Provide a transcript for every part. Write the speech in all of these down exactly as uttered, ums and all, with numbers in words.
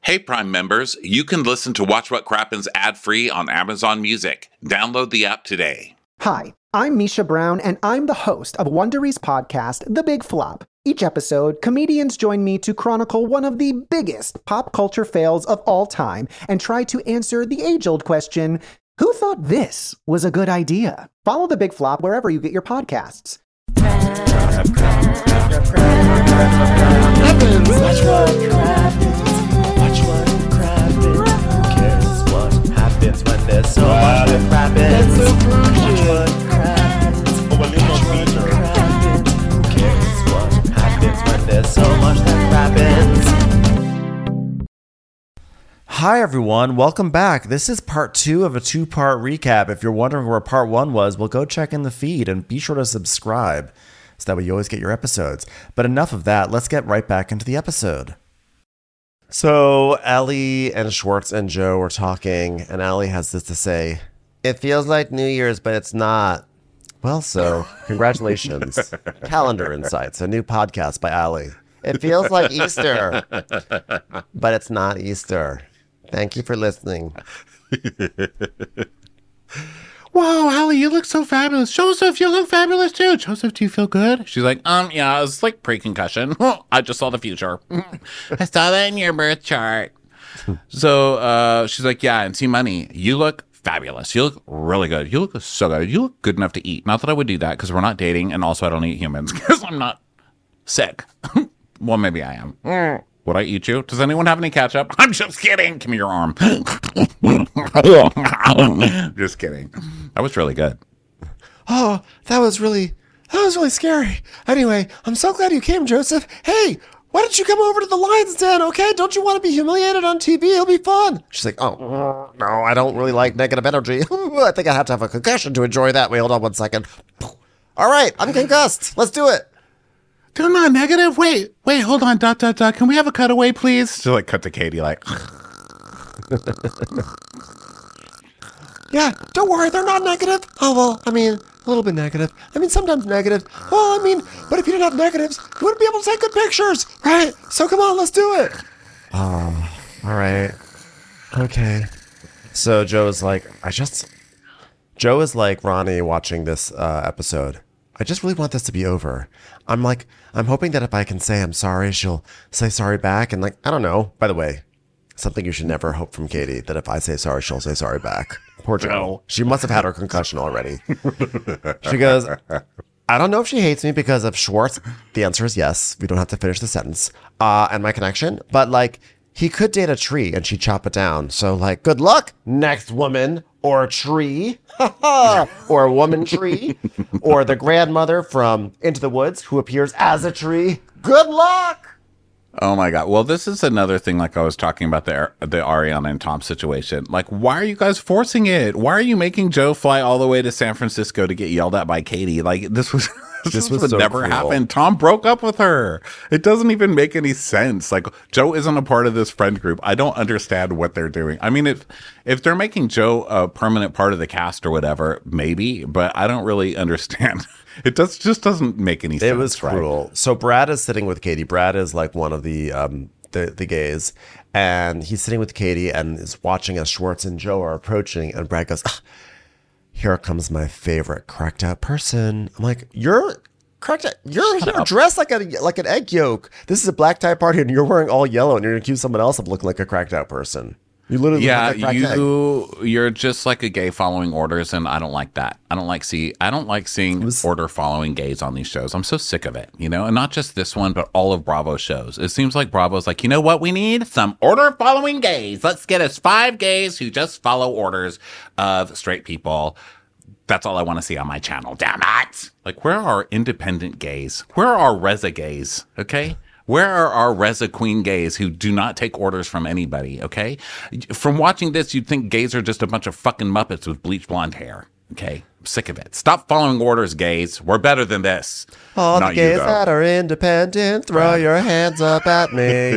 Hey, Prime members, you can listen to Watch What Crappens ad-free on Amazon Music. Download the app today. Hi, I'm Misha Brown, and I'm the host of Wondery's podcast, The Big Flop. Each episode, comedians join me to chronicle one of the biggest pop culture fails of all time and try to answer the age-old question, who thought this was a good idea? Follow The Big Flop wherever you get your podcasts. Happens. Watch what happens. Watch what happens. Who cares what happens when there's so much that happens? Watch what happens. Watch what happens. Who cares what happens when there's so much that happens? Hi everyone, welcome back. This is part two of a two-part recap. If you're wondering where part one was, well, go check in the feed and be sure to subscribe so that way you always get your episodes. But enough of that, let's get right back into the episode. So Ellie and Schwartz and Joe were talking, and Ellie has this to say. It feels like New Year's, but it's not. Well, so congratulations. Calendar Insights, a new podcast by Ellie. It feels like Easter, but it's not Easter. Thank you for listening. Wow, Allie, you look so fabulous. Joseph, you look fabulous too. Joseph, do you feel good? She's like, um, yeah, it's like pre-concussion. I just saw the future. I saw that in your birth chart. So uh, she's like, yeah, and see, Money, you look fabulous. You look really good. You look so good. You look good enough to eat. Not that I would do that because we're not dating, and also I don't eat humans because I'm not sick. Well, maybe I am. Would I eat you? Does anyone have any ketchup? I'm just kidding. Give me your arm. Just kidding. That was really good. Oh, that was really, that was really scary. Anyway, I'm so glad you came, Joseph. Hey, why don't you come over to the Lion's Den, okay? Don't you want to be humiliated on T V? It'll be fun. She's like, oh, no, I don't really like negative energy. I think I have to have a concussion to enjoy that. Wait, hold on one second. All right, I'm concussed. Let's do it. Come on, negative. Wait, wait, hold on. Dot, dot, dot. Can we have a cutaway, please? So like cut to Katie like. Yeah, don't worry. They're not negative. Oh, well, I mean, a little bit negative. I mean, sometimes negative. Well, I mean, but if you didn't have negatives, you wouldn't be able to take good pictures, right? So come on, let's do it. Oh, all right. Okay. So Joe is like, I just, Joe is like Ronnie watching this uh, episode. I just really want this to be over. I'm like, I'm hoping that if I can say I'm sorry, she'll say sorry back. And like, I don't know. By the way, something you should never hope from Katie, that if I say sorry, she'll say sorry back. Poor Joe. She must have had her concussion already. She goes, I don't know if she hates me because of Schwartz. The answer is yes. We don't have to finish the sentence. Uh, and my connection. But like, he could date a tree and she'd chop it down. So like, good luck, next woman. Or a tree, or a woman tree, or the grandmother from Into the Woods who appears as a tree. Good luck! Oh my God. Well, this is another thing like I was talking about the, the Ariana and Tom situation. Like, why are you guys forcing it? Why are you making Joe fly all the way to San Francisco to get yelled at by Katie? Like, this was... This, this was would so never cool. happen. Tom broke up with her. It doesn't even make any sense. Like, Joe isn't a part of this friend group. I don't understand what they're doing. I mean, if if they're making Joe a permanent part of the cast or whatever, maybe, but I don't really understand. It does just doesn't make any sense. It was cruel. Right? So Brad is sitting with Katie. Brad is like one of the um the, the gays, and he's sitting with Katie and is watching as Schwartz and Joe are approaching, and Brad goes, ah, here comes my favorite cracked out person. I'm like, you're cracked out. You're, you're dressed like a like an egg yolk. This is a black tie party and you're wearing all yellow and you're gonna accuse someone else of looking like a cracked out person. You literally yeah, look like a cracked you egg. You're just like a gay following orders, and I don't like that. I don't like see I don't like seeing was, order following gays on these shows. I'm so sick of it, you know, and not just this one, but all of Bravo's shows. It seems like Bravo's like, you know what we need? Some order following gays. Let's get us five gays who just follow orders of straight people. That's all I want to see on my channel. Damn it. Like, where are our independent gays? Where are our Reza gays? Okay. Where are our Reza Queen gays who do not take orders from anybody? Okay. From watching this, you'd think gays are just a bunch of fucking Muppets with bleach blonde hair. Okay. I'm sick of it. Stop following orders, gays. We're better than this. All Not the gays you, that are independent, throw your hands up at me.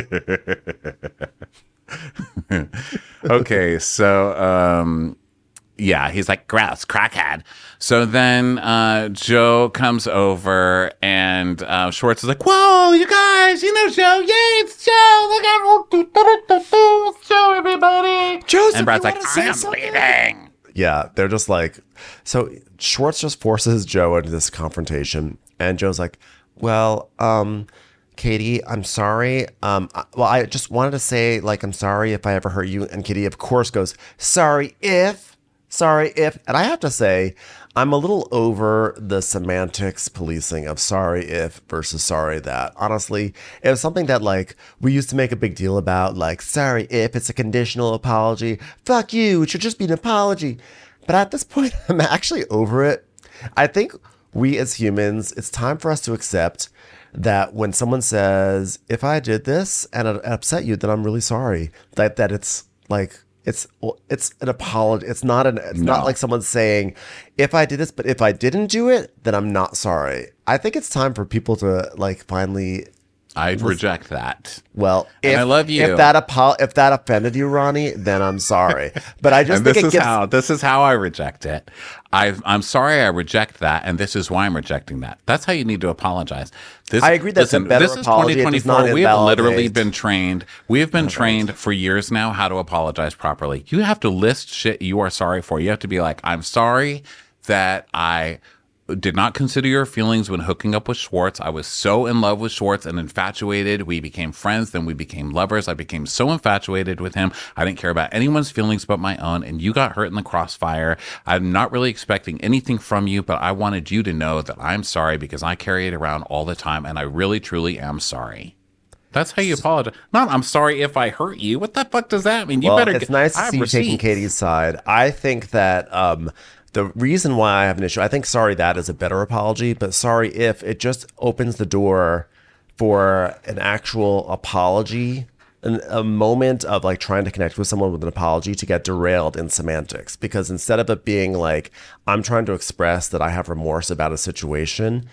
Okay. So, um, yeah, he's like, gross, crackhead. So then uh, Joe comes over and uh, Schwartz is like, whoa, you guys, you know Joe. Yay, it's Joe. Look at Joseph, And Brad's you like, wanna I say am something?" leaving. Yeah, they're just like, so Schwartz just forces Joe into this confrontation, and Joe's like, well, um, Katie, I'm sorry. Um, I- well, I just wanted to say, like, I'm sorry if I ever hurt you. And Katie, of course, goes, sorry if, sorry if. And I have to say, I'm a little over the semantics policing of sorry if versus sorry that. Honestly, it was something that, like, we used to make a big deal about, like, sorry if it's a conditional apology. Fuck you, it should just be an apology. But at this point, I'm actually over it. I think we as humans, it's time for us to accept that when someone says, if I did this and it upset you, then I'm really sorry. That that it's like, it's it's an apology. It's not an it's No. not like someone saying, if I did this, but if I didn't do it, then I'm not sorry. I think it's time for people to like finally, I reject that. well, And if, I love you. If that apo- if that offended you, Ronnie, then I'm sorry. But I just And think this it is gives how this is how I reject it. I I'm sorry I reject that, and this is why I'm rejecting that. That's how you need to apologize. This, I agree that's a listen, better this is apology. It does not twenty twenty-four. We have literally invalidate. been trained. We have been trained for years now how to apologize properly. You have to list shit you are sorry for. You have to be like, I'm sorry that I did not consider your feelings when hooking up with Schwartz. I was so in love with Schwartz and infatuated. We became friends, then we became lovers. I became so infatuated with him. I didn't care about anyone's feelings but my own, and you got hurt in the crossfire. I'm not really expecting anything from you, but I wanted you to know that I'm sorry because I carry it around all the time, and I really, truly am sorry. That's how you apologize. Not, I'm sorry if I hurt you. What the fuck does that mean? You well, better. it's nice to I have see you taking receipts. Katie's side. I think that um, the reason why I have an issue, I think sorry that is a better apology, but sorry if it just opens the door for an actual apology, an, a moment of like trying to connect with someone with an apology to get derailed in semantics. Because instead of it being like, I'm trying to express that I have remorse about a situation,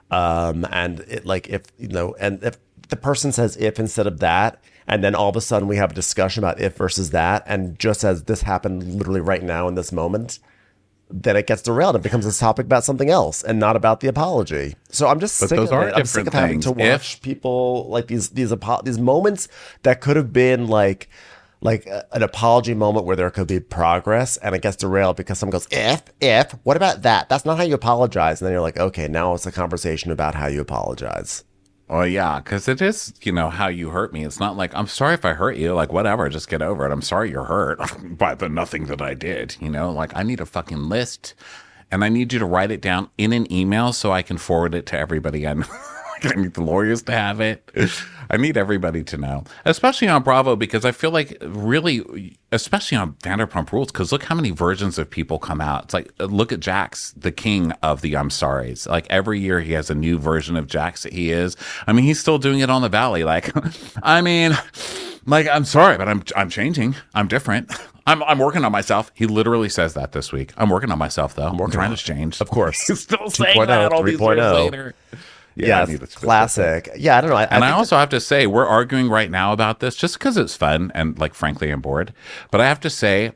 um, and it like if, you know, and if the person says if instead of that, and then all of a sudden we have a discussion about if versus that, and just as this happened literally right now in this moment, then it gets derailed. It becomes a topic about something else and not about the apology. So I'm just But sick those of are it. I'm sick of different having to things. watch If- people like these these apo- these moments that could have been like like a- an apology moment where there could be progress, and it gets derailed because someone goes if if what about that? That's not how you apologize. And then you're like, okay, now it's a conversation about how you apologize. Well, yeah, because it is, you know, how you hurt me. It's not like, I'm sorry if I hurt you. Like, whatever, just get over it. I'm sorry you're hurt by the nothing that I did. You know, like, I need a fucking list, and I need you to write it down in an email so I can forward it to everybody I know. I need the lawyers to have it. I need everybody to know, especially on Bravo, because I feel like really, especially on Vanderpump Rules, because look how many versions of people come out. It's like, look at Jax, the king of the I'm sorry's. Like every year he has a new version of Jax that he is. I mean, he's still doing it on the Valley. Like, I mean, like, I'm sorry, but I'm I'm changing. I'm different. I'm I'm working on myself. He literally says that this week. I'm working on myself, though. I'm, working trying on to change. Of course. He's still saying 2.0, that all these years 3.0. later. Yeah, I need to it's switch classic. Yeah, I don't know. I, And I, think also have to say, we're arguing right now about this just because it's fun and, like, frankly, I'm bored. But I have to say,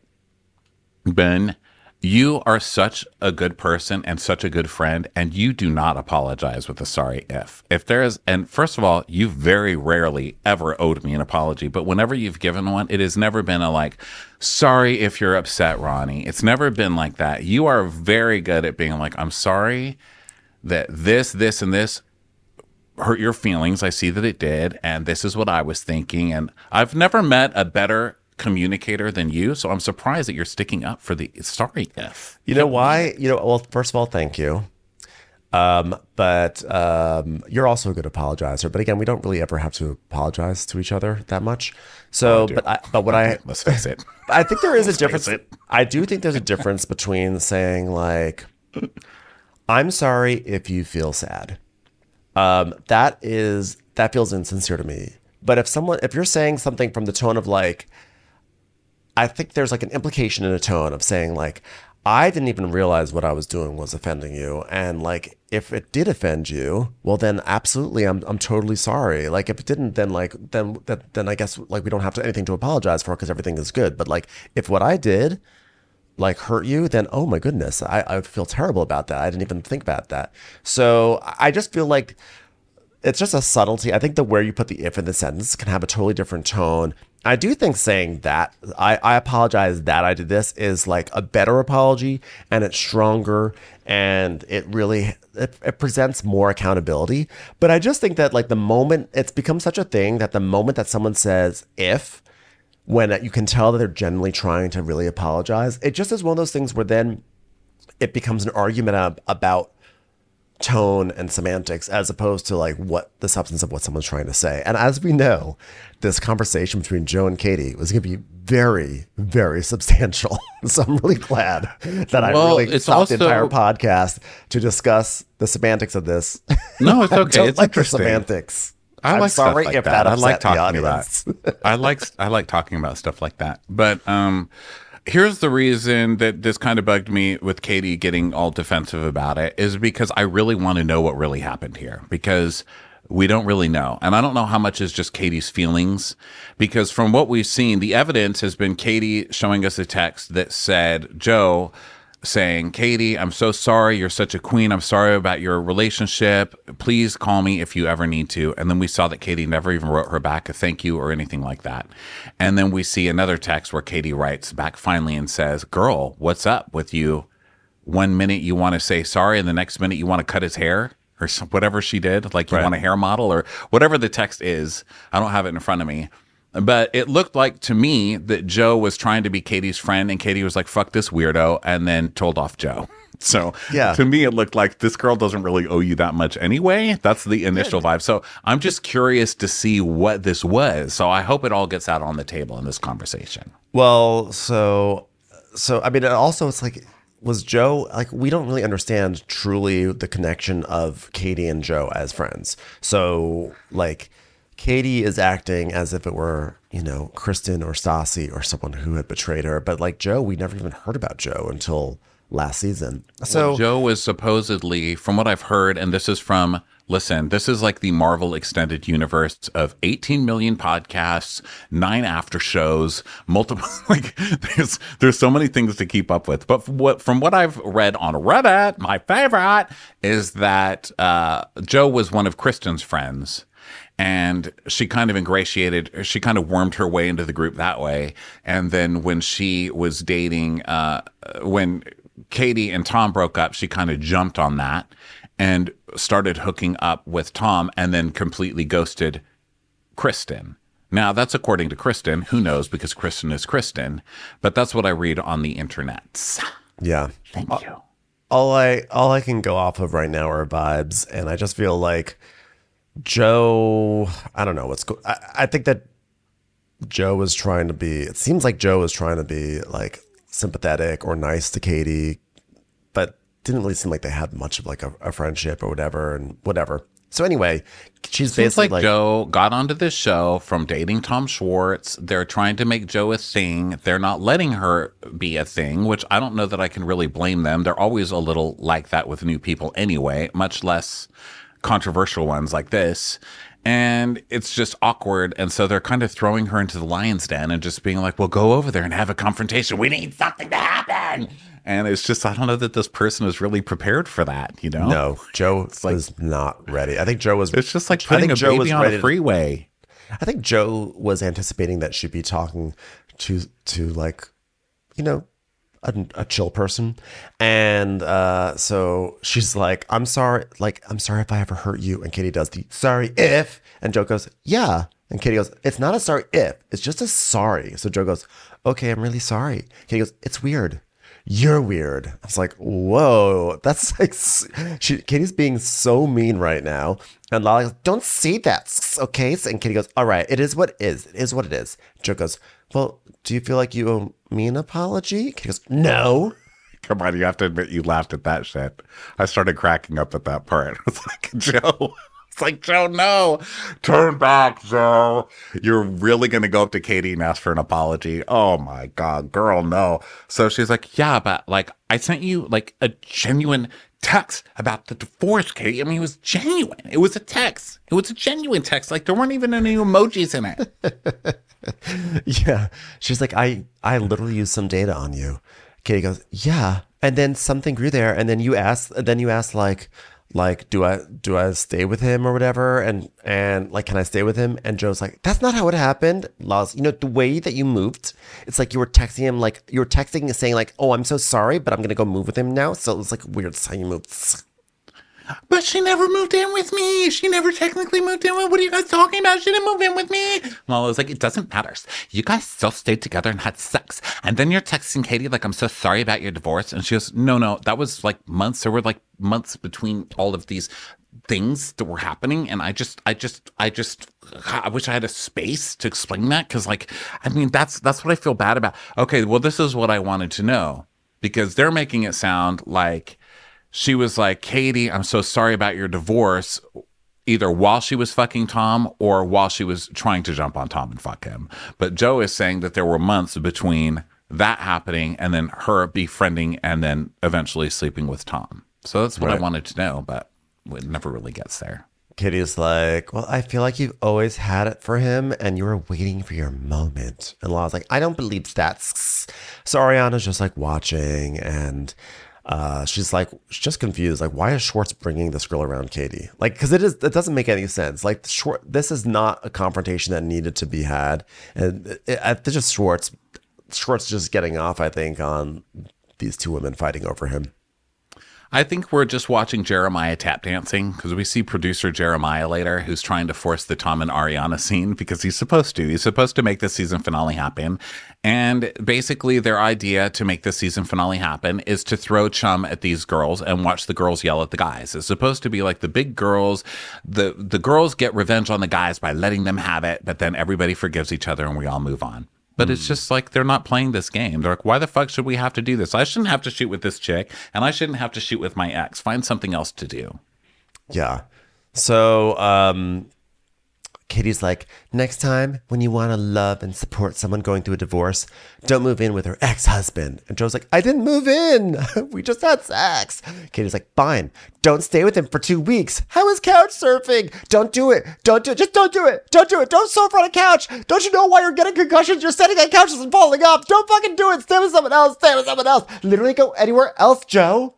Ben, you are such a good person and such a good friend, and you do not apologize with a sorry if. If there is, and first of all, you very rarely ever owed me an apology, but whenever you've given one, it has never been a like, sorry if you're upset, Ronnie. It's never been like that. You are very good at being like, I'm sorry that this, this, and this hurt your feelings. I see that it did, and this is what I was thinking. And I've never met a better communicator than you, so I'm surprised that you're sticking up for the sorry if. You know why? You know, well, first of all, thank you. Um, but um, you're also a good apologizer. But again, we don't really ever have to apologize to each other that much. So, I do. but I, but what I, Let's face it. I think there is a Let's difference. face it. I do think there's a difference between saying like, I'm sorry if you feel sad. Um, that is, that feels insincere to me. But if someone, if you're saying something from the tone of like, I think there's like an implication in a tone of saying like, I didn't even realize what I was doing was offending you. And like, if it did offend you, well then absolutely, I'm I'm totally sorry. Like if it didn't, then like, then, then, then I guess like we don't have to, anything to apologize for because everything is good. But like, if what I did like hurt you, then, oh my goodness, I, I feel terrible about that. I didn't even think about that. So I just feel like it's just a subtlety. I think the where you put the if in the sentence can have a totally different tone. I do think saying that, I, I apologize that I did this is like a better apology, and it's stronger, and it really, it, it presents more accountability. But I just think that like the moment, it's become such a thing that the moment that someone says if, when you can tell that they're genuinely trying to really apologize, it just is one of those things where then it becomes an argument ab- about tone and semantics as opposed to like what the substance of what someone's trying to say. And as we know, this conversation between Joe and Katie was going to be very, very substantial. So I'm really glad that I well, really it's stopped also, the entire podcast to discuss the semantics of this. No, it's I okay. don't It's like interesting. the semantics. I I'm like sorry stuff like if that. that I like upset the talking about. audience. I like I like talking about stuff like that. But um, here's the reason that this kind of bugged me with Katie getting all defensive about it is because I really want to know what really happened here, because we don't really know. And I don't know how much is just Katie's feelings, because from what we've seen, the evidence has been Katie showing us a text that said, Joe saying, Katie, I'm so sorry. You're such a queen. I'm sorry about your relationship. Please call me if you ever need to. And then we saw that Katie never even wrote her back a thank you or anything like that. And then we see another text where Katie writes back finally and says, girl, what's up with you? One minute you want to say sorry and the next minute you want to cut his hair or some, whatever she did. Like you Right. want a hair model or whatever the text is. I don't have it in front of me. But it looked like to me that Joe was trying to be Katie's friend and Katie was like, fuck this weirdo, and then told off Joe. So Yeah. to me, it looked like this girl doesn't really owe you that much anyway. That's the initial vibe. So I'm just curious to see what this was. So I hope it all gets out on the table in this conversation. Well, so, so I mean, it also it's like, was Joe, like, we don't really understand truly the connection of Katie and Joe as friends. So, like, Katie is acting as if it were, you know, Kristen or Stassi or someone who had betrayed her. But like Joe, we never even heard about Joe until last season. So Well, Joe was supposedly, from what I've heard, and this is from, listen, this is like the Marvel extended universe of eighteen million podcasts, nine after shows, multiple, like there's, there's so many things to keep up with. But from what, from what I've read on Reddit, my favorite is that uh, Joe was one of Kristen's friends. And she kind of ingratiated, she kind of wormed her way into the group that way. And then when she was dating, uh, when Katie and Tom broke up, she kind of jumped on that and started hooking up with Tom and then completely ghosted Kristen. Now, that's according to Kristen. Who knows? Because Kristen is Kristen. But that's what I read on the internets. yeah, Thank you. all I all I can go off of right now are vibes, and I just feel like Joe, I don't know what's go- I, I think that Joe was trying to be, it seems like Joe was trying to be like sympathetic or nice to Katie, but didn't really seem like they had much of like a, a friendship or whatever and whatever. So anyway, she's Seems basically like, like, Joe got onto this show from dating Tom Schwartz. They're trying to make Joe a thing. They're not letting her be a thing, which I don't know that I can really blame them. They're always a little like that with new people anyway, much less controversial ones like this. And it's just awkward. And so they're kind of throwing her into the lion's den and just being like, well, go over there and have a confrontation. We need something to happen. And it's just, I don't know that this person is really prepared for that, you know? no, Joe like- was not ready. I think Joe was, It's just like I putting think a Joe baby was on ready a to- freeway. I think Joe was anticipating that she'd be talking to, to like, you know, a, a chill person. And uh, so she's like, I'm sorry. Like, I'm sorry if I ever hurt you. And Katie does the sorry if. And Joe goes, yeah. And Katie goes, it's not a sorry if. It's just a sorry. So Joe goes, okay, I'm really sorry. Katie goes, it's weird. You're weird. I was like, whoa, that's like, she, Katie's being so mean right now. And Lala goes, don't say that, okay? And Katie goes, all right, it is what it is. It is what it is. Joe goes, well, do you feel like you owe me an apology? Katie goes, no. Come on, you have to admit you laughed at that shit. I started cracking up at that part. It's like, Joe. It's like, Joe, no. Turn back, Joe. You're really going to go up to Katie and ask for an apology? Oh, my God, girl, no. So she's like, yeah, but, like, I sent you, like, a genuine text about the divorce, Katie. I mean, it was genuine. It was a text. It was a genuine text. Like, there weren't even any emojis in it. Yeah. She's like, I, I literally used some data on you. Katie goes, yeah. And then something grew there. And then you asked, then you asked like, like, do I do I stay with him or whatever? And and like, can I stay with him? And Joe's like, that's not how it happened. Lala's, you know, the way that you moved, it's like you were texting him, like you were texting and saying like, oh, I'm so sorry, but I'm gonna go move with him now. So it was like weird. That's how you moved. But she never moved in with me. She never technically moved in with. What are you guys talking about? She didn't move in with me. Well, I was like, it doesn't matter. You guys still stayed together and had sex. And then you're texting Katie like, I'm so sorry about your divorce. And she goes, no, no, that was like months. There were like months between all of these things that were happening. And I just, I just, I just, I wish I had a space to explain that. Cause like, I mean, that's, that's what I feel bad about. Okay, well, this is what I wanted to know, because they're making it sound like she was like, Katie, I'm so sorry about your divorce, either while she was fucking Tom or while she was trying to jump on Tom and fuck him. But Joe is saying that there were months between that happening and then her befriending and then eventually sleeping with Tom. So that's what right. I wanted to know, but it never really gets there. Katie's like, well, I feel like you've always had it for him and you were waiting for your moment. And Lala's like, I don't believe that. So Ariana's just like watching, and Uh, she's like, she's just confused. Like, why is Schwartz bringing this girl around Katie? Like, because it is, it doesn't make any sense. Like, Schwartz, this is not a confrontation that needed to be had, and it, it, it's just Schwartz. Schwartz just getting off, I think, on these two women fighting over him. I think we're just watching Jeremiah tap dancing, because we see producer Jeremiah later, who's trying to force the Tom and Ariana scene because he's supposed to. He's supposed to make the season finale happen. And basically their idea to make the season finale happen is to throw chum at these girls and watch the girls yell at the guys. It's supposed to be like the big girls, the, the girls get revenge on the guys by letting them have it, but then everybody forgives each other and we all move on. But it's just like, they're not playing this game. They're like, why the fuck should we have to do this? I shouldn't have to shoot with this chick, and I shouldn't have to shoot with my ex. Find something else to do. Yeah. So um, Katie's like, next time when you want to love and support someone going through a divorce, don't move in with her ex-husband. And Joe's like, I didn't move in. We just had sex. Katie's like, fine. Don't stay with him for two weeks. I was couch surfing. Don't do it. Don't do it. Just don't do it. Don't do it. Don't surf on a couch. Don't you know why you're getting concussions? You're sitting on couches and falling off. Don't fucking do it. Stay with someone else. Stay with someone else. Literally go anywhere else, Joe.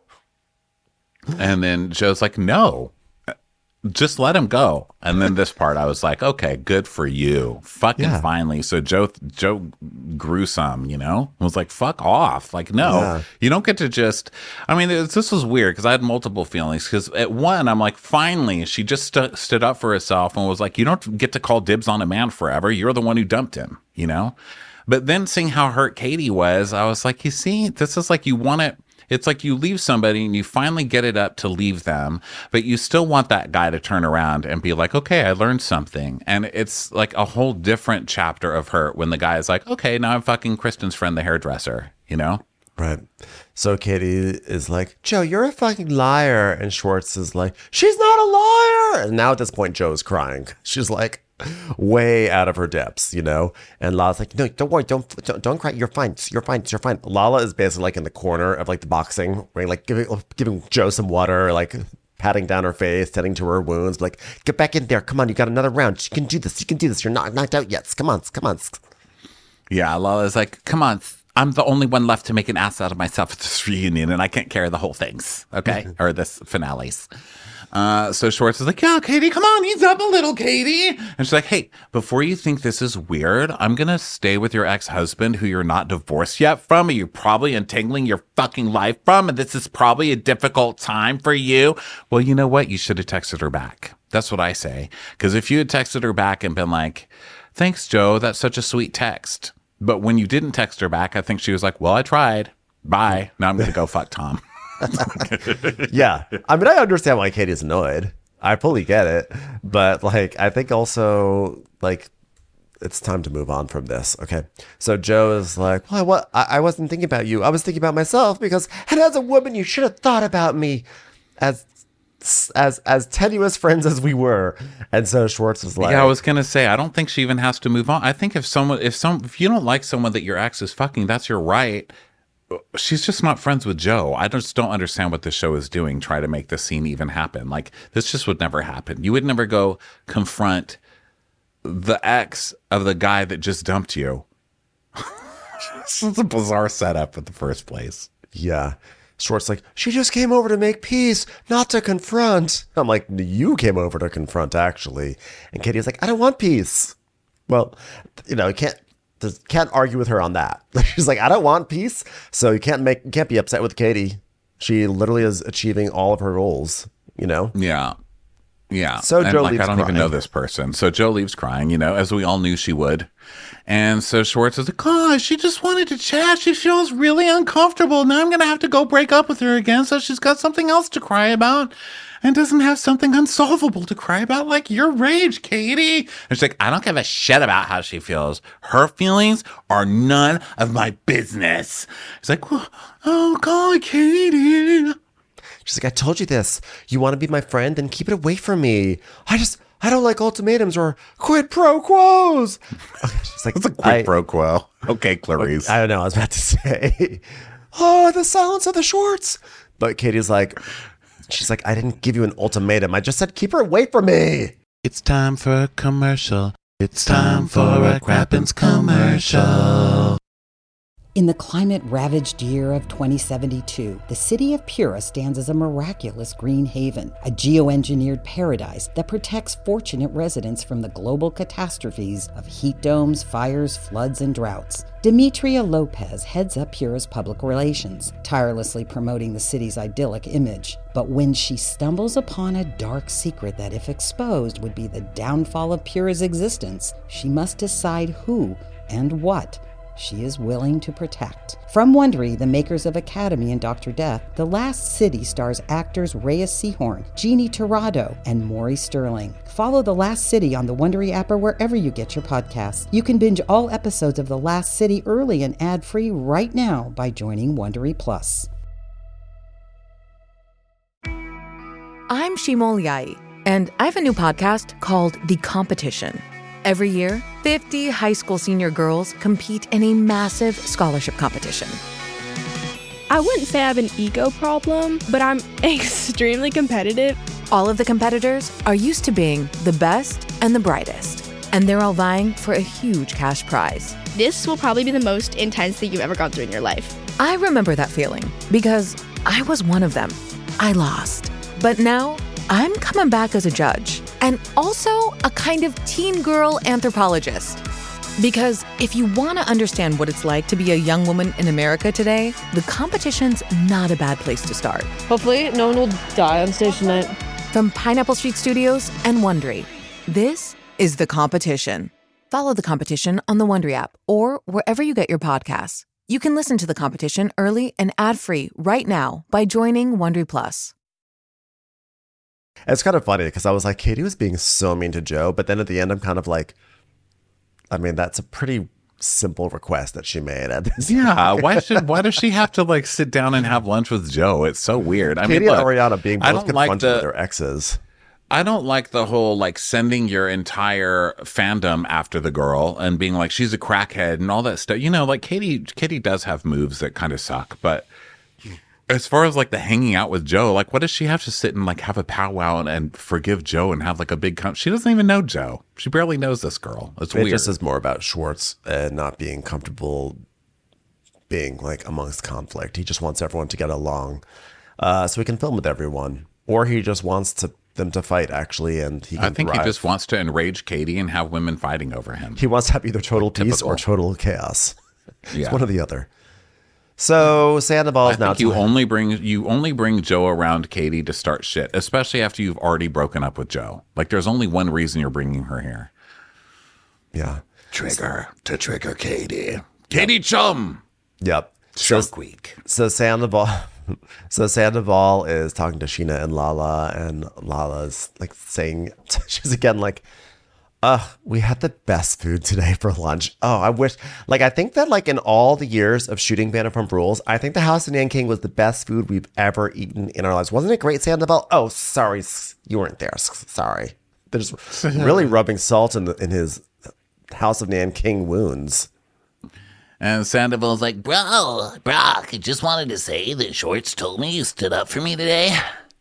And then Joe's like, no. Just let him go. And then this part, I was like, okay, good for you. Fucking yeah. Finally. So Joe Joe grew some, you know? I was like, fuck off. Like, no, yeah. You don't get to just, I mean, this, this was weird because I had multiple feelings. Because at one, I'm like, finally, she just stu- stood up for herself and was like, you don't get to call dibs on a man forever. You're the one who dumped him, you know? But then seeing how hurt Katie was, I was like, you see, this is like you want it. It's like you leave somebody and you finally get it up to leave them, but you still want that guy to turn around and be like, okay, I learned something. And it's like a whole different chapter of hurt when the guy is like, okay, now I'm fucking Kristen's friend, the hairdresser, you know? Right. So Katie is like, Joe, you're a fucking liar. And Schwartz is like, she's not a liar. And now at this point, Joe's crying. She's like, way out of her depths, you know? And Lala's like, no, don't worry, don't, don't don't cry, you're fine, you're fine, you're fine. Lala is basically like in the corner of like the boxing, right? Like giving giving Joe some water, like patting down her face, tending to her wounds, like, get back in there, come on, you got another round, you can do this, you can do this, you're not knocked out yet, come on, come on. Yeah, Lala's like, come on, I'm the only one left to make an ass out of myself at this reunion, and I can't carry the whole things, okay? Or this finales. Uh, so Schwartz is like, yeah, Katie, come on, ease up a little, Katie. And she's like, hey, before you think this is weird, I'm going to stay with your ex-husband who you're not divorced yet from, and you're probably untangling your fucking life from, and this is probably a difficult time for you. Well, you know what? You should have texted her back. That's what I say. Because if you had texted her back and been like, thanks, Joe, that's such a sweet text. But when you didn't text her back, I think she was like, well, I tried. Bye. Now I'm going to go fuck Tom. Yeah. I mean, I understand why Katie's annoyed. I fully get it. But, like, I think also, like, it's time to move on from this. Okay. So Joe is like, well, what? I, I wasn't thinking about you. I was thinking about myself because, and as a woman, you should have thought about me as as as tenuous friends as we were. And so Schwartz was like, yeah, I was gonna say, I don't think she even has to move on. I think if someone if some if you don't like someone that your ex is fucking, that's your right. She's just not friends with Joe. I just don't understand what the show is doing, try to make the scene even happen. Like, this just would never happen. You would never go confront the ex of the guy that just dumped you. This is a bizarre setup in the first place. Yeah. Schwartz like, she just came over to make peace, not to confront. I'm like, you came over to confront, actually. And Katie's like, I don't want peace. Well, you know, you can't can't argue with her on that. She's like, I don't want peace, so you can't make you can't be upset with Katie. She literally is achieving all of her goals, you know? Yeah. Yeah. So and Joe like, leaves I don't crying. even know this person. So Joe leaves crying, you know, as we all knew she would. And so Schwartz is like, gosh, she just wanted to chat. She feels really uncomfortable. Now I'm going to have to go break up with her again. So she's got something else to cry about and doesn't have something unsolvable to cry about like your rage, Katie. And she's like, I don't give a shit about how she feels. Her feelings are none of my business. He's like, oh, God, Katie. She's like, I told you this. You want to be my friend? Then keep it away from me. I just, I don't like ultimatums or quid pro quos. She's like, It's a quid pro quo. Okay, Clarice. I don't know. I was about to say, oh, the silence of the Schwartz. But Katie's like, she's like, I didn't give you an ultimatum. I just said, keep her away from me. It's time for a commercial. It's time for a Crappens commercial. In the climate-ravaged year of twenty seventy-two, the city of Pura stands as a miraculous green haven, a geoengineered paradise that protects fortunate residents from the global catastrophes of heat domes, fires, floods, and droughts. Demetria Lopez heads up Pura's public relations, tirelessly promoting the city's idyllic image. But when she stumbles upon a dark secret that, if exposed, would be the downfall of Pura's existence, she must decide who and what she is willing to protect. From Wondery, the makers of Academy and Doctor Death, The Last City stars actors Reyes Sehorn, Jeannie Torrado, and Maury Sterling. Follow The Last City on the Wondery app or wherever you get your podcasts. You can binge all episodes of The Last City early and ad-free right now by joining Wondery Plus. I'm Shimol Yai, and I have a new podcast called The Competition. Every year, fifty high school senior girls compete in a massive scholarship competition. I wouldn't say I have an ego problem, but I'm extremely competitive. All of the competitors are used to being the best and the brightest, and they're all vying for a huge cash prize. This will probably be the most intense thing you've ever gone through in your life. I remember that feeling because I was one of them. I lost. But now, I'm coming back as a judge and also a kind of teen girl anthropologist. Because if you want to understand what it's like to be a young woman in America today, the competition's not a bad place to start. Hopefully, no one will die on stage tonight. From Pineapple Street Studios and Wondery, this is The Competition. Follow The Competition on the Wondery app or wherever you get your podcasts. You can listen to The Competition early and ad-free right now by joining Wondery Plus. It's kind of funny because I was like, Katie was being so mean to Joe, but then at the end, I'm kind of like, I mean, that's a pretty simple request that she made at this. Yeah, why should why does she have to like sit down and have lunch with Joe? It's so weird. I Katie mean, look, and Ariana being I both don't like confronted the- with their exes. I don't like the whole like sending your entire fandom after the girl and being like she's a crackhead and all that stuff. You know, like Katie Katie does have moves that kind of suck, but as far as like the hanging out with Joe, like what does she have to sit and like have a powwow and, and forgive Joe and have like a big con- she doesn't even know Joe. She barely knows this girl. It's It weird. just is more about Schwartz and not being comfortable being like amongst conflict. He just wants everyone to get along uh, so he can film with everyone. Or he just wants to them to fight, actually, and he can I think thrive. he just wants to enrage Katie and have women fighting over him. He wants to have either total peace Typical. or total chaos. Yeah. It's one or the other. So Sandoval I is now think you telling- only bring you only bring Joe around Katie to start shit, especially after you've already broken up with Joe. Like there's only one reason you're bringing her here. Yeah. Trigger to trigger Katie. Katie Chum. Yep. So, Shark Week. so Sandoval so Sandoval is talking to Sheena and Lala, and Lala's like saying she's again like, Uh, we had the best food today for lunch. Oh, I wish, like, I think that, like, in all the years of shooting Vanderpump Rules, I think the House of Nanking was the best food we've ever eaten in our lives. Wasn't it great, Sandoval? Oh, sorry, s- you weren't there. S- Sorry. They're just really rubbing salt in, the, in his House of Nanking wounds. And Sandoval's like, Bro, Brock, I just wanted to say that Schwartz told me you stood up for me today.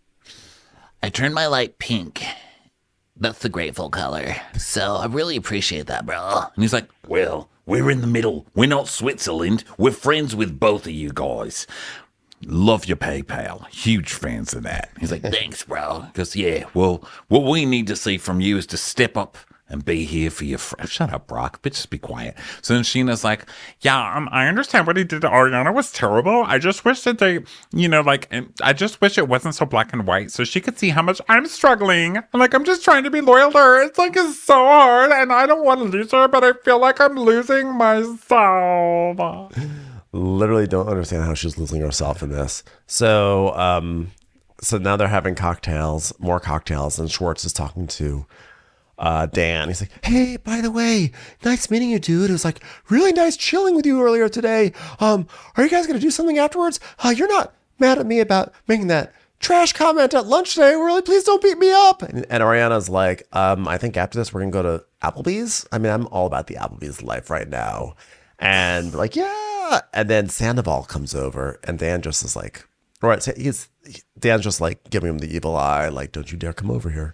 I turned my light pink. That's the grateful color. So I really appreciate that, bro. and he's like, Well, we're in the middle. We're not Switzerland. We're friends with both of you guys. love your PayPal. Huge fans of that. He's like, Thanks, bro. because, yeah, well, what we need to see from you is to step up and be here for your friend. Shut up, Brock. Bitch, just be quiet. So then Sheena's like, yeah, um, I understand what he did to Ariana was terrible. I just wish that they, you know, like, I just wish it wasn't so black and white so she could see how much I'm struggling. Like, I'm just trying to be loyal to her. It's like, it's so hard and I don't want to lose her, but I feel like I'm losing myself. Literally don't understand how she's losing herself in this. So, um, so now they're having cocktails, more cocktails, and Schwartz is talking to uh, Dan. He's like, hey, by the way, nice meeting you, dude. It was like really nice chilling with you earlier today. Um, are you guys going to do something afterwards? Uh, you're not mad at me about making that trash comment at lunch today. Really, please don't beat me up. And, and Ariana's like, um, I think after this, we're going to go to Applebee's. I mean, I'm all about the Applebee's life right now. And like, yeah. And then Sandoval comes over and Dan just is like, all right, so he's, Dan's just like giving him the evil eye. Like, don't you dare come over here.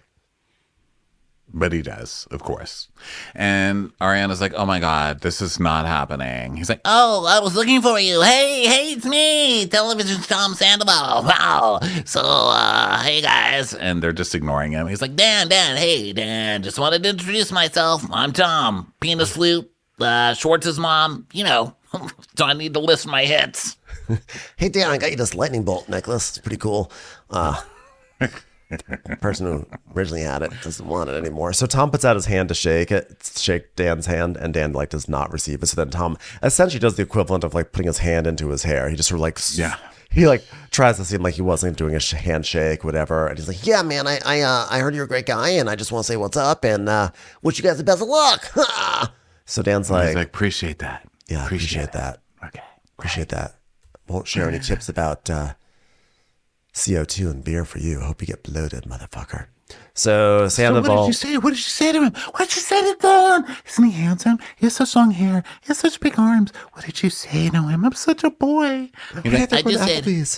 But he does, of course. And Ariana's like, oh my God, this is not happening. He's like, Oh, I was looking for you. Hey, hey, it's me, Television's Tom Sandoval. Wow. So, uh, hey, guys. and they're just ignoring him. He's like, Dan, Dan, hey, Dan. Just wanted to introduce myself. I'm Tom, penis flute, uh, Schwartz's mom. You know, do I need to list my hits? Hey, Dan, I got you this lightning bolt necklace. It's pretty cool. Uh, the person who originally had it doesn't want it anymore. So Tom puts out his hand to shake it, shake Dan's hand, and Dan like does not receive it. So then Tom essentially does the equivalent of like putting his hand into his hair. He just sort of like, Yeah. he like tries to seem like he wasn't doing a sh- handshake, whatever. And he's like, yeah, man, I I, uh, I heard you're a great guy, and I just want to say what's up, and uh, wish you guys the best of luck. So Dan's like, he's like, appreciate that. yeah, appreciate that. Okay. Appreciate that. Won't share any tips about uh, C O two and beer for you. Hope you get bloated, motherfucker. So So Sandoval. what did you say? What did you say to him? What did you say to Dan? Isn't he handsome? He has such long hair. He has such big arms. What did you say to him? I'm such a boy. He's like, I just said- Applebee's.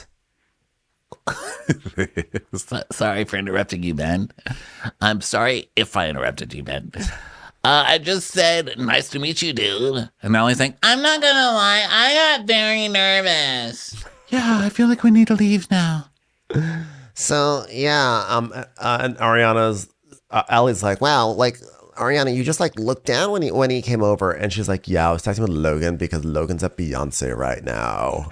So- sorry for interrupting you, Ben. I'm sorry if I interrupted you, Ben. Uh, I just said, nice to meet you, dude. and now he's like, I'm not gonna lie, I got very nervous. yeah, I feel like we need to leave now. So yeah, um, uh, and Ariana's uh, Allie's like, wow, like Ariana, you just like looked down when he when he came over, and she's like, yeah, I was texting with Logan because Logan's at Beyonce right now.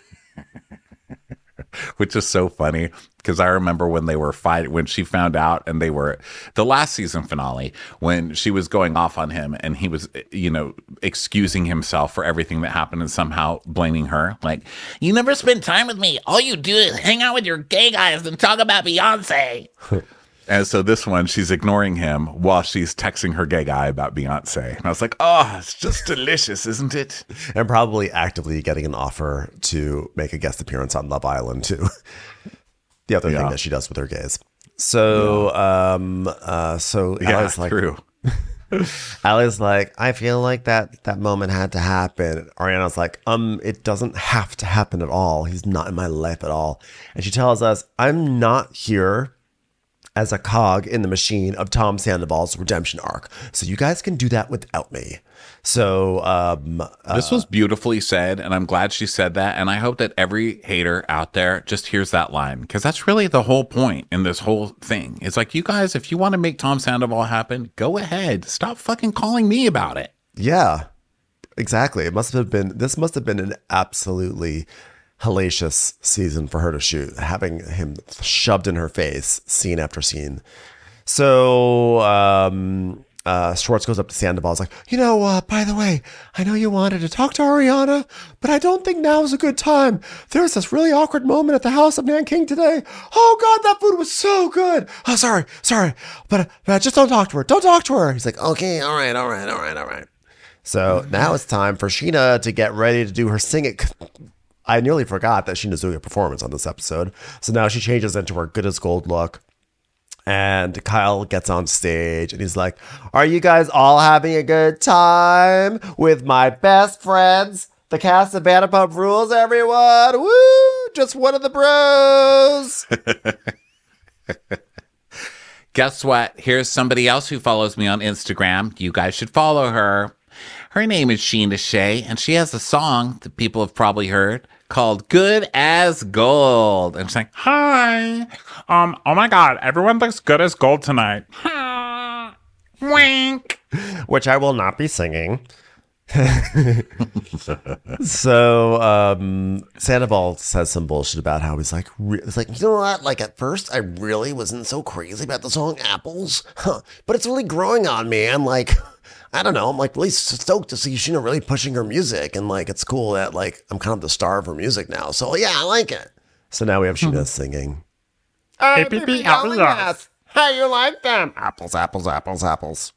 Which is so funny because I remember when they were fighting, when she found out, and they were the last season finale, when she was going off on him and he was, you know, excusing himself for everything that happened and somehow blaming her. Like, You never spend time with me. All you do is hang out with your gay guys and talk about Beyonce. and so this one, she's ignoring him while she's texting her gay guy about Beyonce. And I was like, oh, it's just delicious, isn't it? And probably actively getting an offer to make a guest appearance on Love Island too. The other Yeah. thing that she does with her gays. So, um, uh, so Yeah, Allie's like, true. Allie's like, I feel like that that moment had to happen. Ariana's like, um, it doesn't have to happen at all. He's not in my life at all. And she tells us, I'm not here as a cog in the machine of Tom Sandoval's redemption arc. So you guys can do that without me. So um, uh, This was beautifully said, and I'm glad she said that. And I hope that every hater out there just hears that line, because that's really the whole point in this whole thing. It's like, you guys, if you want to make Tom Sandoval happen, go ahead. Stop fucking calling me about it. yeah, exactly. It must have been, this must have been an absolutely hellacious season for her to shoot, having him shoved in her face scene after scene. So um uh Schwartz goes up to Sandoval. Is like, you know, uh, by the way, I know you wanted to talk to Ariana, but I don't think now is a good time. There was this really awkward moment at the house of Nanking today. Oh God, that food was so good. Oh, sorry, sorry, but, but just don't talk to her. Don't talk to her. He's like, okay, all right, all right, all right, all right. So now it's time for Sheena to get ready to do her sing it. I nearly forgot that Sheena's doing a performance on this episode. So now she changes into her good as gold look. And Kyle gets on stage and he's like, are you guys all having a good time with my best friends? The cast of Vanderpump Rules, everyone. Woo! Just one of the bros. Guess what? Here's somebody else who follows me on Instagram. You guys should follow her. Her name is Sheena Shea, and she has a song that people have probably heard called Good as Gold. And she's like, hi. Um, oh my God, everyone looks good as gold tonight. Wink. Which I will not be singing. So um Sandoval says some bullshit about how he's like re- it's like, you know what, like at first I really wasn't so crazy about the song Apples, huh, but it's really growing on me. I'm like, I don't know, I'm like really stoked to see Sheena really pushing her music, and like it's cool that like I'm kind of the star of her music now, so yeah, I like it. So now we have Sheena mm-hmm. singing hey, P P, apples, apples. Hey, you like them? Apples, apples, apples, apples.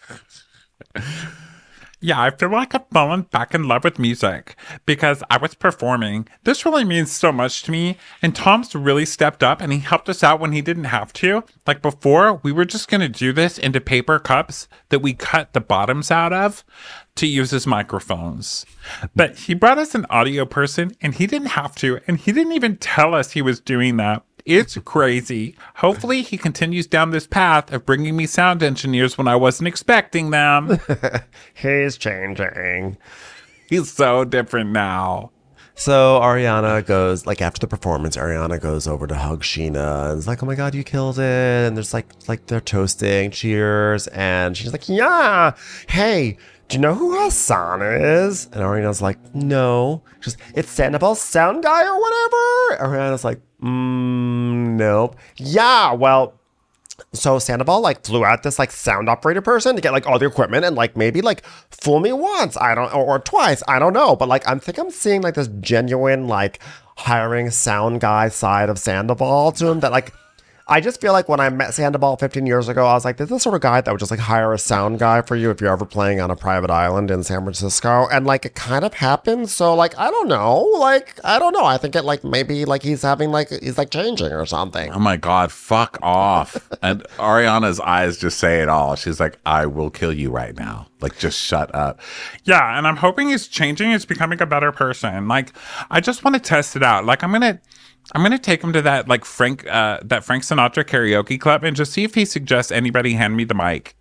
Yeah, I feel like I've fallen back in love with music because I was performing. This really means so much to me. And Tom's really stepped up and he helped us out when he didn't have to. Like before, we were just going to do this into paper cups that we cut the bottoms out of to use as microphones. But he brought us an audio person and he didn't have to. And he didn't even tell us he was doing that. It's crazy. Hopefully he continues down this path of bringing me sound engineers when I wasn't expecting them. He's changing. He's so different now. So Ariana goes, like after the performance, Ariana goes over to hug Sheena and is like, oh my God, you killed it. And there's like, like they're toasting, cheers. And she's like, yeah, hey, do you know who Hassan is? And Ariana's like, no. She's it's Sandoval's sound guy or whatever. Ariana's like, mm, nope. Yeah, well, so Sandoval like flew out this like sound operator person to get like all the equipment and like maybe like fool me once, I don't, or, or twice, I don't know. But like, I think I'm seeing like this genuine like hiring sound guy side of Sandoval to him that like, I just feel like when I met Sandoval fifteen years ago, I was like, this is the sort of guy that would just like hire a sound guy for you if you're ever playing on a private island in San Francisco. And like, it kind of happened. So like, I don't know. Like, I don't know. I think it like maybe like he's having like, he's like changing or something. Oh my God, fuck off. And Ariana's eyes just say it all. She's like, I will kill you right now. Like, just shut up. Yeah, and I'm hoping he's changing. He's becoming a better person. Like, I just want to test it out. Like, I'm going to... I'm gonna take him to that like Frank uh, that Frank Sinatra karaoke club and just see if he suggests anybody hand me the mic.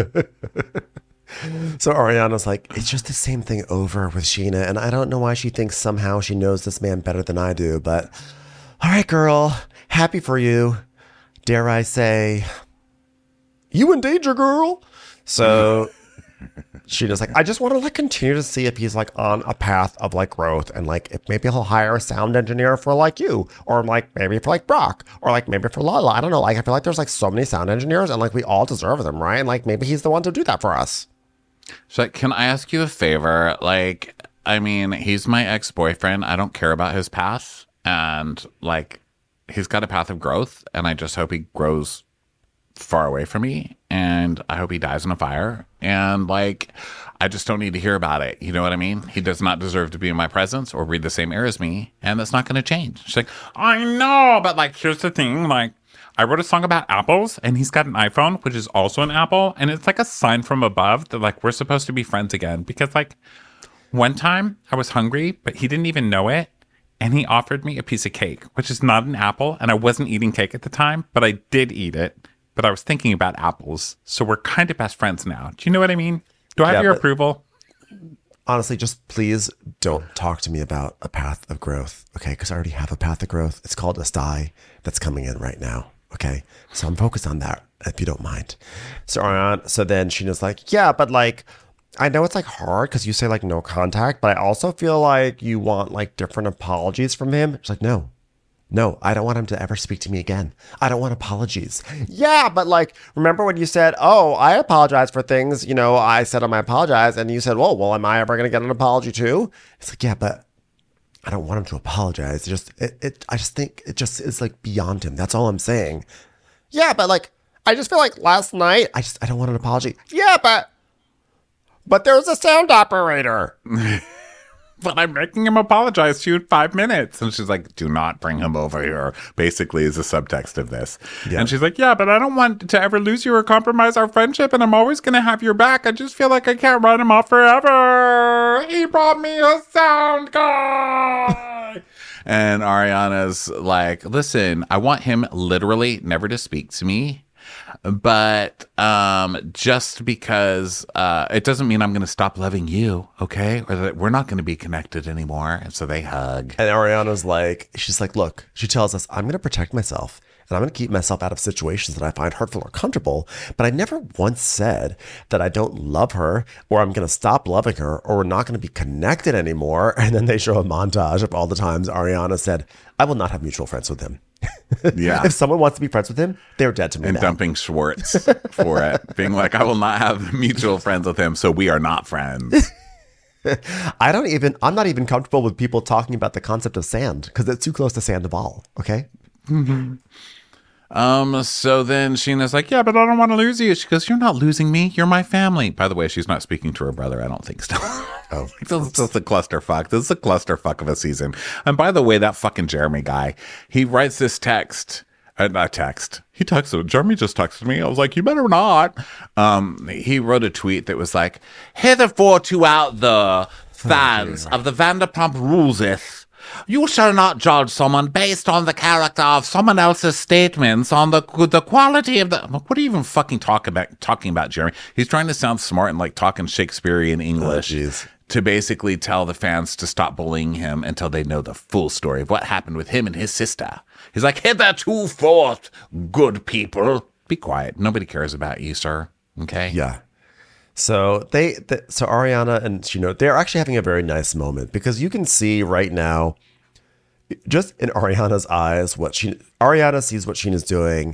So Ariana's like, it's just the same thing over with Sheena, and I don't know why she thinks somehow she knows this man better than I do, but all right, girl, happy for you. Dare I say, you in danger, girl. So Sheena's like, I just want to like continue to see if he's like on a path of like growth, and like if maybe he'll hire a sound engineer for like you, or like maybe for like Brock, or like maybe for Lala. I don't know. Like I feel like there's like so many sound engineers, and like we all deserve them, right? And like maybe he's the one to do that for us. So like, can I ask you a favor? Like, I mean, he's my ex-boyfriend. I don't care about his path, and like he's got a path of growth, and I just hope he grows far away from me, and I hope he dies in a fire, and like I just don't need to hear about it. You know what I mean? He does not deserve to be in my presence or breathe the same air as me, and that's not going to change. She's like, I know, but like here's the thing, like I wrote a song about apples, and he's got an iPhone, which is also an apple, and it's like a sign from above that like we're supposed to be friends again, because like one time I was hungry, but he didn't even know it, and he offered me a piece of cake, which is not an apple, and I wasn't eating cake at the time, but I did eat it. But I was thinking about apples, so we're kind of best friends now. Do you know what I mean? Do I have yeah, your approval? Honestly, just please don't talk to me about a path of growth, okay? Because I already have a path of growth. It's called a sty that's coming in right now, okay? So I'm focused on that, if you don't mind. So, uh, so then Sheena's like, yeah, but like, I know it's like hard because you say like no contact, but I also feel like you want like different apologies from him. She's like, no. No, I don't want him to ever speak to me again. I don't want apologies. Yeah, but like, remember when you said, oh, I apologize for things, you know, I said I apologize, and you said, well, well, am I ever going to get an apology too? It's like, yeah, but I don't want him to apologize. It just, it, it, I just think it just is like beyond him. That's all I'm saying. Yeah, but like, I just feel like last night, I just, I don't want an apology. Yeah, but, but there was a sound operator. But I'm making him apologize to you in five minutes. And she's like, do not bring him over here, basically is the subtext of this. Yeah. And she's like, yeah, but I don't want to ever lose you or compromise our friendship, and I'm always going to have your back. I just feel like I can't run him off forever. He brought me a sound guy. And Ariana's like, listen, I want him literally never to speak to me. But um, just because uh, it doesn't mean I'm going to stop loving you, okay? Or that we're not going to be connected anymore. And so they hug. And Ariana's like, she's like, look, she tells us, I'm going to protect myself. And I'm going to keep myself out of situations that I find hurtful or comfortable. But I never once said that I don't love her or I'm going to stop loving her or we're not going to be connected anymore. And then they show a montage of all the times Ariana said, I will not have mutual friends with him. Yeah. If someone wants to be friends with him, they're dead to me And now. dumping Schwartz for it. Being like, I will not have mutual friends with him, so we are not friends. I don't even, I'm not even comfortable with people talking about the concept of sand because it's too close to Sandoval. Okay. Mm-hmm. Um, so then Sheena's like, yeah, but I don't want to lose you. She goes, you're not losing me. You're my family. By the way, she's not speaking to her brother, I don't think still. Oh, this is just a clusterfuck. This is a clusterfuck of a season. And by the way, that fucking Jeremy guy, he writes this text, uh, not text. He texted, Jeremy just texted me. I was like, you better not. Um, he wrote a tweet that was like, hitherefore to out the fans oh, of the Vanderpump Ruleseth, you shall not judge someone based on the character of someone else's statements on the the quality of the. What are you even fucking talk about, talking about, Jeremy? He's trying to sound smart and like talking Shakespearean English oh, to basically tell the fans to stop bullying him until they know the full story of what happened with him and his sister. He's like, hitherto forth, good people. Be quiet. Nobody cares about you, sir. Okay? Yeah. So they, the, so Ariana and Scheana, they're actually having a very nice moment because you can see right now, just in Ariana's eyes, what she, Ariana sees what Sheena's doing.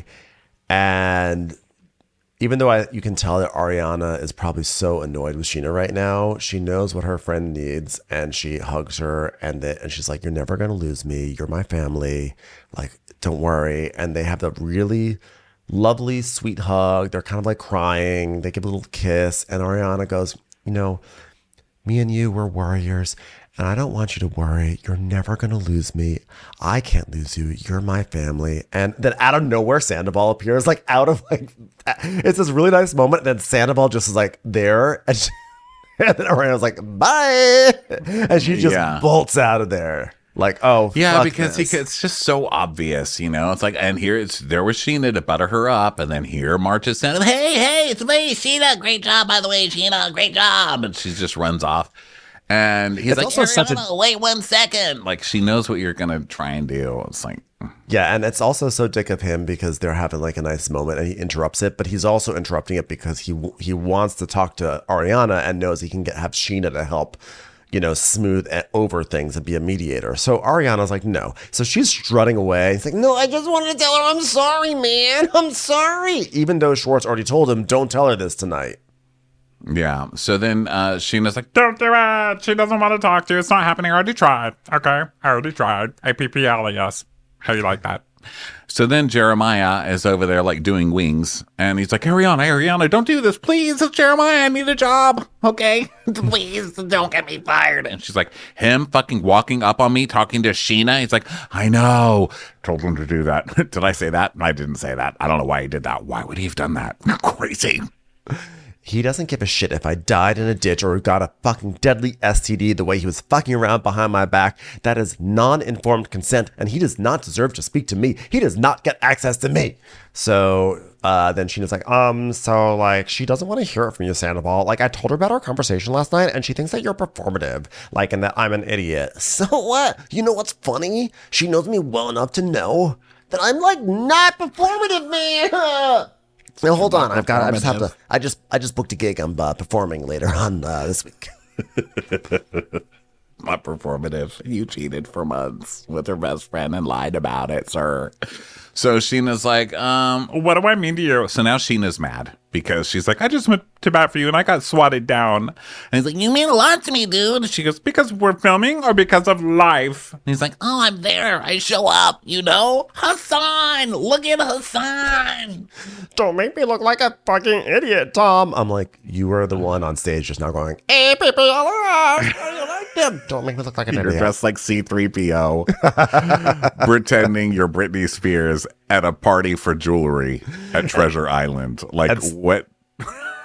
And even though I, you can tell that Ariana is probably so annoyed with Scheana right now, she knows what her friend needs and she hugs her and the, and she's like, you're never going to lose me. You're my family. Like, don't worry. And they have the really lovely, sweet hug. They're kind of like crying. They give a little kiss. And Ariana goes, you know, me and you, we're warriors. And I don't want you to worry. You're never going to lose me. I can't lose you. You're my family. And then out of nowhere, Sandoval appears like out of like, it's this really nice moment. And then Sandoval just is like there. And, she, and then Ariana's like, bye. And she just yeah. bolts out of there. Like, oh, yeah, fuck because this. he, it's just so obvious, you know. It's like, and here it's there was Scheana to butter her up, and then here marches Santa. Hey, hey, it's me, Scheana. Great job, by the way, Scheana. Great job. And she just runs off, and he's It's like, also such a wait one second. Like she knows what you're gonna try and do. It's like, yeah, and it's also so dick of him because they're having like a nice moment, and he interrupts it, but he's also interrupting it because he he wants to talk to Ariana and knows he can get have Scheana to help, you know, smooth over things and be a mediator. So Ariana's like, no. So she's strutting away. He's like, no, I just wanted to tell her I'm sorry, man. I'm sorry. Even though Schwartz already told him, don't tell her this tonight. yeah. So then uh, Sheena's like, don't do it. She doesn't want to talk to you. It's not happening. I already tried. Okay. I already tried. A P P L E S. How do you like that? So then Jeremiah is over there like doing wings, and he's like, Ariana, Ariana, don't do this, please. It's Jeremiah. I need a job. Okay, please don't get me fired. And she's like, him fucking walking up on me, talking to Scheana. He's like, I know. Told him to do that. Did I say that? I didn't say that. I don't know why he did that. Why would he have done that? Crazy. He doesn't give a shit if I died in a ditch or got a fucking deadly S T D the way he was fucking around behind my back. That is non-informed consent, and he does not deserve to speak to me. He does not get access to me. So uh, then Sheena's like, um, so like, she doesn't want to hear it from you, Sandoval. Like, I told her about our conversation last night, and she thinks that you're performative, like, and that I'm an idiot. So what? You know what's funny? She knows me well enough to know that I'm like not performative, man. Now, hold on. I've got. I just have to. I just. I just booked a gig. I'm uh, performing later on uh, this week. Not performative. You cheated for months with her best friend and lied about it, sir. So Sheena's like, um, what do I mean to you? So now Sheena's mad because she's like, I just went to bat for you and I got swatted down. And he's like, you mean a lot to me, dude. And she goes, because we're filming or because of life? And he's like, oh, I'm there. I show up, you know? Hassan, look at Hassan. Don't make me look like a fucking idiot, Tom. I'm like, you were the one on stage just now going, hey, people, how do you like them? Don't make me look like an You're idiot. You're dressed like C three P O, pretending you're Britney Spears at a party for jewelry at Treasure Island. Like, That's- what?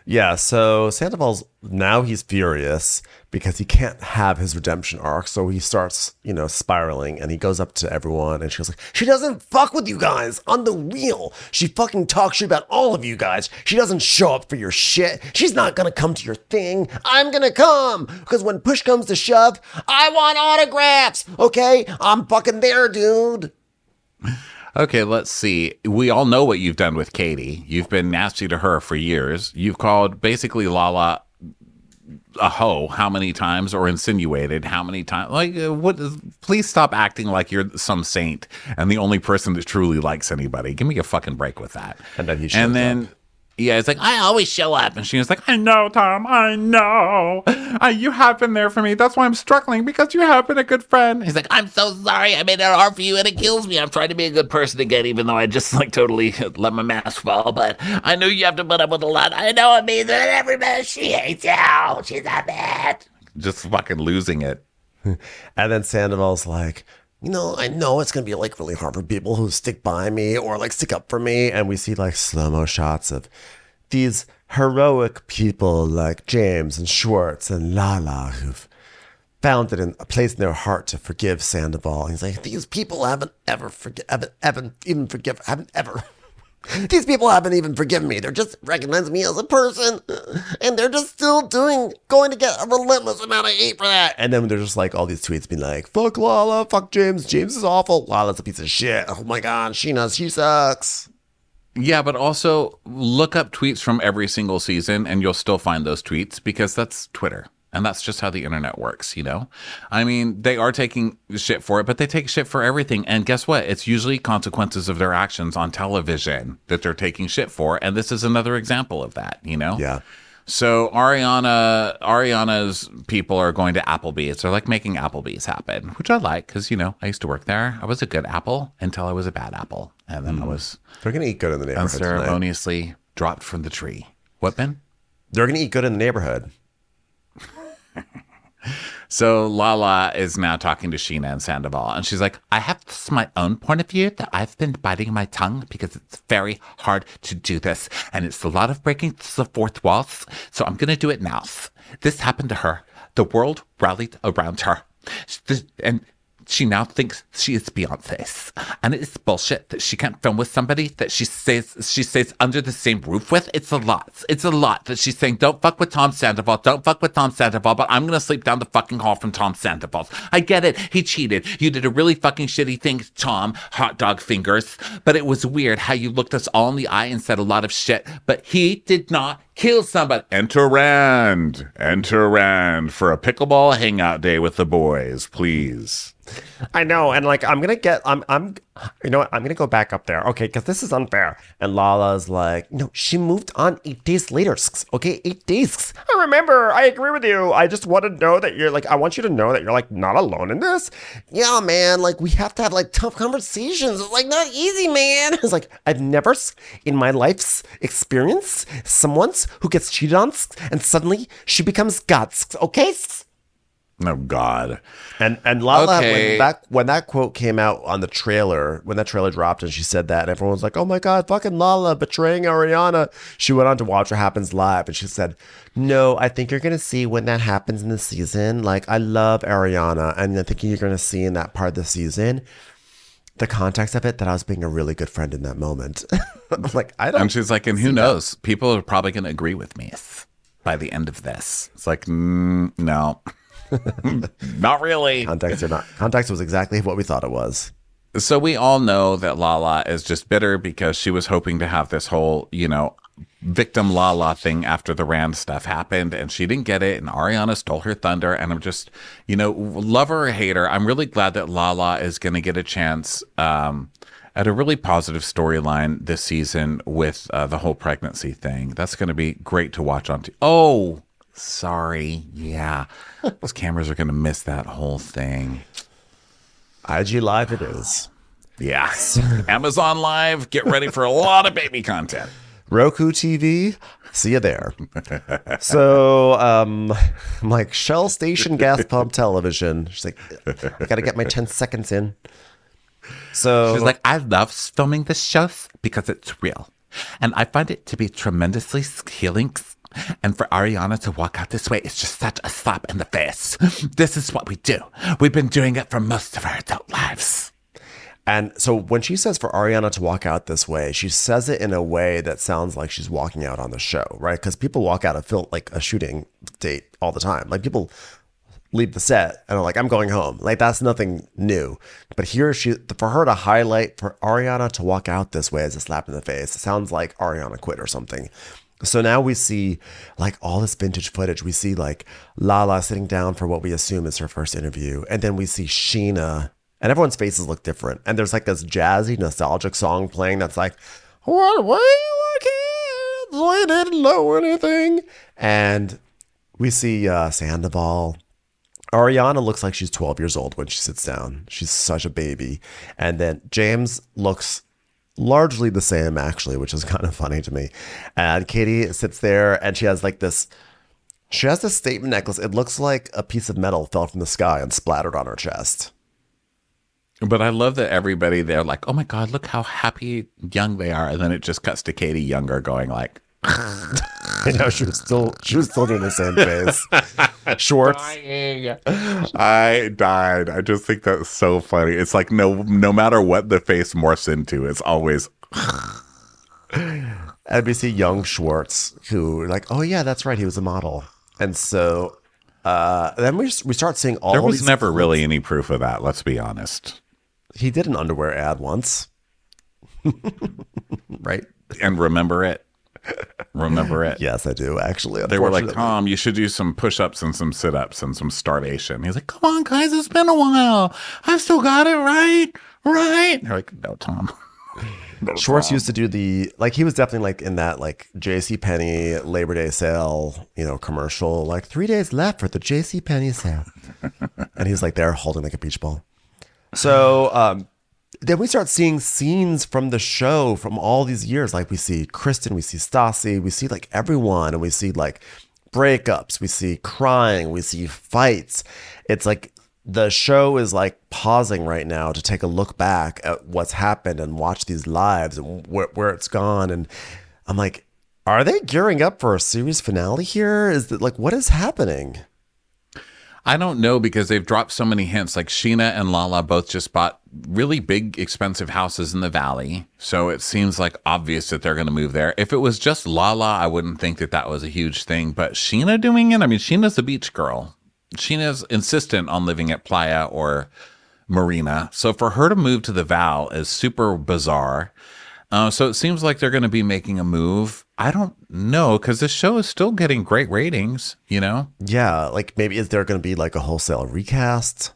Yeah, so Sandoval's now he's furious because he can't have his redemption arc. So he starts, you know, spiraling, and he goes up to everyone and she goes like, she doesn't fuck with you guys on the real. She fucking talks shit about all of you guys. She doesn't show up for your shit. She's not gonna come to your thing. I'm gonna come because when push comes to shove, I want autographs. Okay, I'm fucking there, dude. Okay, let's see. We all know what you've done with Katie. You've been nasty to her for years. You've called basically Lala a hoe how many times, or insinuated how many times? Like, uh, what? Please stop acting like you're some saint and the only person that truly likes anybody. Give me a fucking break with that. And then he shows And then. up. Yeah, it's like, I always show up. And she was like, I know, Tom, I know. Uh, you have been there for me. That's why I'm struggling, because you have been a good friend. He's like, I'm so sorry. I made it hard for you and it kills me. I'm trying to be a good person again, even though I just like totally let my mask fall. But I know you have to put up with a lot. I know it means that everybody, she hates you. She's a bad. Just fucking losing it. And then Sandoval's like, you know, I know it's going to be like really hard for people who stick by me or like stick up for me. And we see like slow-mo shots of these heroic people like James and Schwartz and Lala who've found it in a place in their heart to forgive Sandoval. And he's like, these people haven't ever forgive, haven't, haven't even forgive, haven't ever. These people haven't even forgiven me. They're just recognizing me as a person, and they're just still doing, going to get a relentless amount of hate for that. And then there's just like all these tweets being like, fuck Lala, fuck James, James is awful, Lala's a piece of shit. Oh my God, Sheena, she sucks. Yeah, but also look up tweets from every single season and you'll still find those tweets, because that's Twitter. And that's just how the internet works, you know? I mean, they are taking shit for it, but they take shit for everything. And guess what? It's usually consequences of their actions on television that they're taking shit for. And this is another example of that, you know? Yeah. So Ariana, Ariana's people are going to Applebee's. They're like making Applebee's happen, which I like because, you know, I used to work there. I was a good apple until I was a bad apple. And then mm. I was... They're going to eat good in the neighborhood unceremoniously tonight. Dropped from the tree. What, Ben? They're going to eat good in the neighborhood. So Lala is now talking to Sheena and Sandoval, and she's like, I have this my own point of view that I've been biting my tongue because it's very hard to do this, and it's a lot of breaking the fourth walls, so I'm going to do it now. This happened to her. The world rallied around her, and she now thinks she is Beyonce. And it's bullshit that she can't film with somebody that she says she stays under the same roof with. It's a lot. It's a lot that she's saying, don't fuck with Tom Sandoval. Don't fuck with Tom Sandoval, but I'm going to sleep down the fucking hall from Tom Sandoval. I get it. He cheated. You did a really fucking shitty thing, Tom, hot dog fingers. But it was weird how you looked us all in the eye and said a lot of shit. But he did not kill somebody. Enter Rand. Enter Rand for a pickleball hangout day with the boys, please. I know, and like I'm gonna get, I'm, I'm, you know what? I'm gonna go back up there, okay? Because this is unfair. And Lala's like, no, she moved on eight days later. Okay, eight days. I remember. I agree with you. I just want to know that you're like, I want you to know that you're like not alone in this. Yeah, man. Like we have to have like tough conversations. It's like not easy, man. It's like I've never in my life's experience someone who gets cheated on and suddenly she becomes God. Okay. Oh God. And and Lala, okay. when that when that quote came out on the trailer, when that trailer dropped and she said that, and everyone was like, oh my God, fucking Lala betraying Ariana. She went on to Watch What Happens Live and she said, no, I think you're gonna see when that happens in the season. Like I love Ariana, and I think you're gonna see in that part of the season the context of it that I was being a really good friend in that moment. I'm like, I don't. And she's like, and who knows? That. People are probably gonna agree with me by the end of this. It's like, mm, no. Not really. Context or not. Context was exactly what we thought it was. So we all know that Lala is just bitter because she was hoping to have this whole, you know, victim Lala thing after the Rand stuff happened, and she didn't get it, and Ariana stole her thunder. And I'm just, you know, love her or hate her, I'm really glad that Lala is going to get a chance um, at a really positive storyline this season with uh, the whole pregnancy thing. That's going to be great to watch on. T- oh, sorry. Yeah. Those cameras are going to miss that whole thing. I G Live it is. Yeah. Amazon Live, get ready for a lot of baby content. Roku T V, see you there. So, um, I'm like, Shell Station Gas Pump Television. She's like, I got to get my ten seconds in. So she's like, I love filming this show because it's real. And I find it to be tremendously healing And for Ariana to walk out this way is just such a slap in the face. This is what we do. We've been doing it for most of our adult lives. And so when she says for Ariana to walk out this way, she says it in a way that sounds like she's walking out on the show, right? Because people walk out of film, like a shooting date all the time. Like people leave the set and are like, I'm going home. Like that's nothing new. But here she, for her to highlight for Ariana to walk out this way as a slap in the face, it sounds like Ariana quit or something. So now we see like all this vintage footage. We see like Lala sitting down for what we assume is her first interview. And then we see Sheena, and everyone's faces look different. And there's like this jazzy, nostalgic song playing that's like, what way you kids? We didn't know anything. And we see uh, Sandoval. Ariana looks like she's twelve years old when she sits down. She's such a baby. And then James looks largely the same, actually, which is kind of funny to me. And Katie sits there and she has like this, she has this statement necklace. It looks like a piece of metal fell from the sky and splattered on her chest. But I love that everybody there like, oh my God, look how happy young they are. And then it just cuts to Katie younger going like, you know, she was still, she was still doing the same face. Schwartz. Dying. I died. I just think that's so funny. It's like no, no matter what the face morphs into, it's always. And we see young Schwartz, who like, oh yeah, that's right, he was a model, and so uh, then we we start seeing all. There was these never clips. really any proof of that. Let's be honest. He did an underwear ad once, right? And remember it. Remember it? Yes, I do, actually. They were like, Tom, you should do some push-ups and some sit-ups and some starvation. He's like, come on, guys, it's been a while. I've still got it right, right. They're like, no, Tom. No, Schwartz Tom. used to do the, like, he was definitely like in that like JCPenney Labor Day sale, you know, commercial, like three days left for the JCPenney sale. And he's like there holding like a beach ball. So, um, then we start seeing scenes from the show from all these years. Like we see Kristen, we see Stassi, we see like everyone, and we see like breakups, we see crying, we see fights. It's like the show is like pausing right now to take a look back at what's happened and watch these lives and wh- where it's gone. And I'm like, are they gearing up for a series finale here? Is that like, what is happening? I don't know because they've dropped so many hints. Like Sheena and Lala both just bought really big, expensive houses in the valley. So it seems like obvious that they're going to move there. If it was just Lala, I wouldn't think that that was a huge thing. But Sheena doing it? I mean, Sheena's a beach girl. Sheena's insistent on living at Playa or Marina. So for her to move to the Val is super bizarre. Uh, so it seems like they're going to be making a move. I don't know because this show is still getting great ratings, you know? Yeah, like maybe is there going to be like a wholesale recast?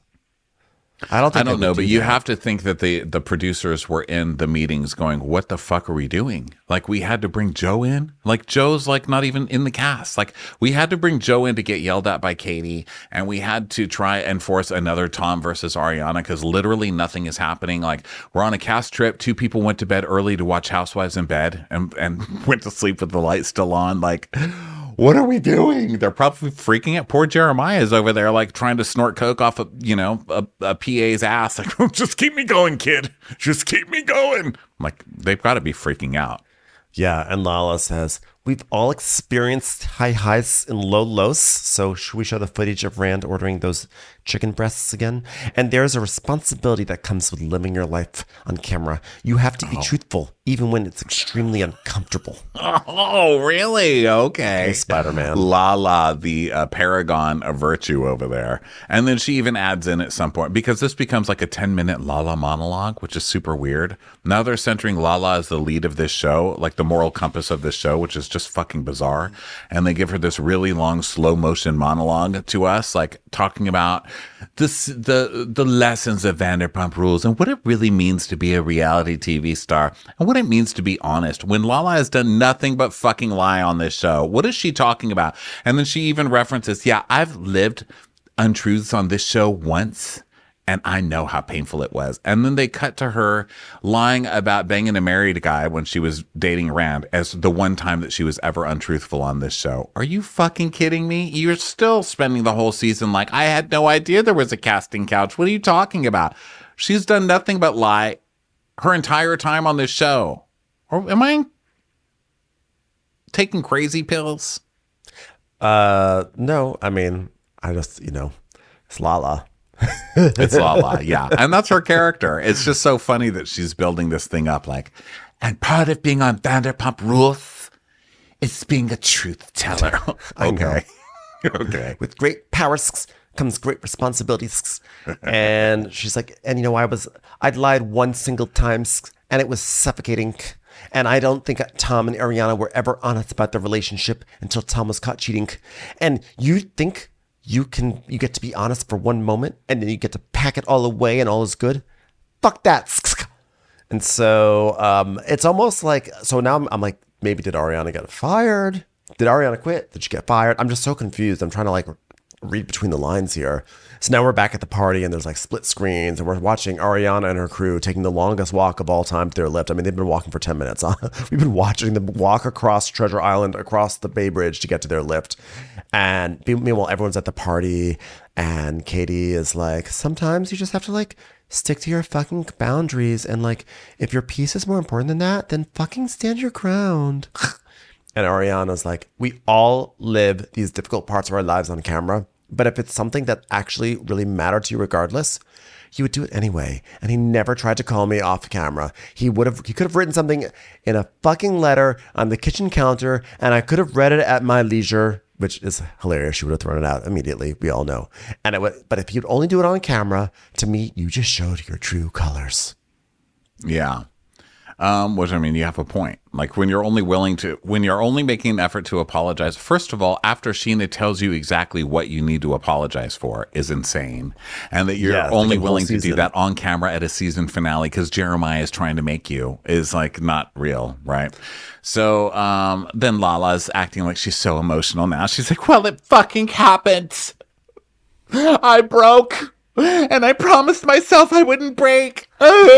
I don't think I don't know, do but you that. have to think that the the producers were in the meetings going, what the fuck are we doing? Like we had to bring Joe in. Like Joe's like not even in the cast. Like we had to bring Joe in to get yelled at by Katie, and we had to try and force another Tom versus Ariana because literally nothing is happening. Like we're on a cast trip. Two people went to bed early to watch Housewives in bed and, and went to sleep with the light still on. Like, what are we doing? They're probably freaking out. Poor Jeremiah's over there, like trying to snort coke off a, you know, a, a P A's ass. Like, just keep me going, kid. Just keep me going. Like, they've got to be freaking out. Yeah, and Lala says, we've all experienced high highs and low lows, so should we show the footage of Rand ordering those chicken breasts again? And there's a responsibility that comes with living your life on camera. You have to be Oh. truthful, even when it's extremely uncomfortable. Oh, really? Okay. Okay, Spider-Man. Lala, the uh, paragon of virtue over there. And then she even adds in at some point, because this becomes like a ten-minute Lala monologue, which is super weird. Now they're centering Lala as the lead of this show, like the moral compass of this show, which is just fucking bizarre. And they give her this really long slow motion monologue to us, like talking about this, the the lessons of Vanderpump Rules and what it really means to be a reality T V star and what it means to be honest. When Lala has done nothing but fucking lie on this show, what is she talking about? And then she even references, yeah, I've lived untruths on this show once. And I know how painful it was. And then they cut to her lying about banging a married guy when she was dating Rand as the one time that she was ever untruthful on this show. Are you fucking kidding me? You're still spending the whole season like, I had no idea there was a casting couch. What are you talking about? She's done nothing but lie her entire time on this show. Or am I taking crazy pills? Uh, no, I mean, I just, you know, it's Lala. It's Lala, yeah. And that's her character. It's just so funny that she's building this thing up like, and part of being on Vanderpump Rules is being a truth teller. Okay. Okay. With great powers comes great responsibilities. And she's like, and you know, I was, I'd lied one single time and it was suffocating. And I don't think Tom and Ariana were ever honest about their relationship until Tom was caught cheating. And you think you can, you get to be honest for one moment and then you get to pack it all away and all is good? Fuck that. And so um, it's almost like, so now I'm, I'm like, maybe did Ariana get fired? Did Ariana quit? Did she get fired? I'm just so confused. I'm trying to like read between the lines here. So now we're back at the party and there's like split screens and we're watching Ariana and her crew taking the longest walk of all time to their lift. I mean, they've been walking for ten minutes. We've been watching them walk across Treasure Island, across the Bay Bridge to get to their lift. And meanwhile, everyone's at the party and Katie is like, sometimes you just have to like stick to your fucking boundaries. And like, if your peace is more important than that, then fucking stand your ground. And Ariana's like, we all live these difficult parts of our lives on camera. But if it's something that actually really mattered to you regardless, you would do it anyway. And he never tried to call me off camera. He would have, he could have written something in a fucking letter on the kitchen counter and I could have read it at my leisure, which is hilarious. She would have thrown it out immediately. We all know. And it would, but if you'd only do it on camera, to me, you just showed your true colors. Yeah. Um, which, I mean, you have a point. Like when you're only willing to, when you're only making an effort to apologize, first of all, after Sheena tells you exactly what you need to apologize for is insane. And that you're Yeah, only like a whole willing to do season. that on camera at a season finale because Jeremiah is trying to make you is like not real, right? So um, then Lala's acting like she's so emotional now. She's like, well, it fucking happened. I broke. And I promised myself I wouldn't break.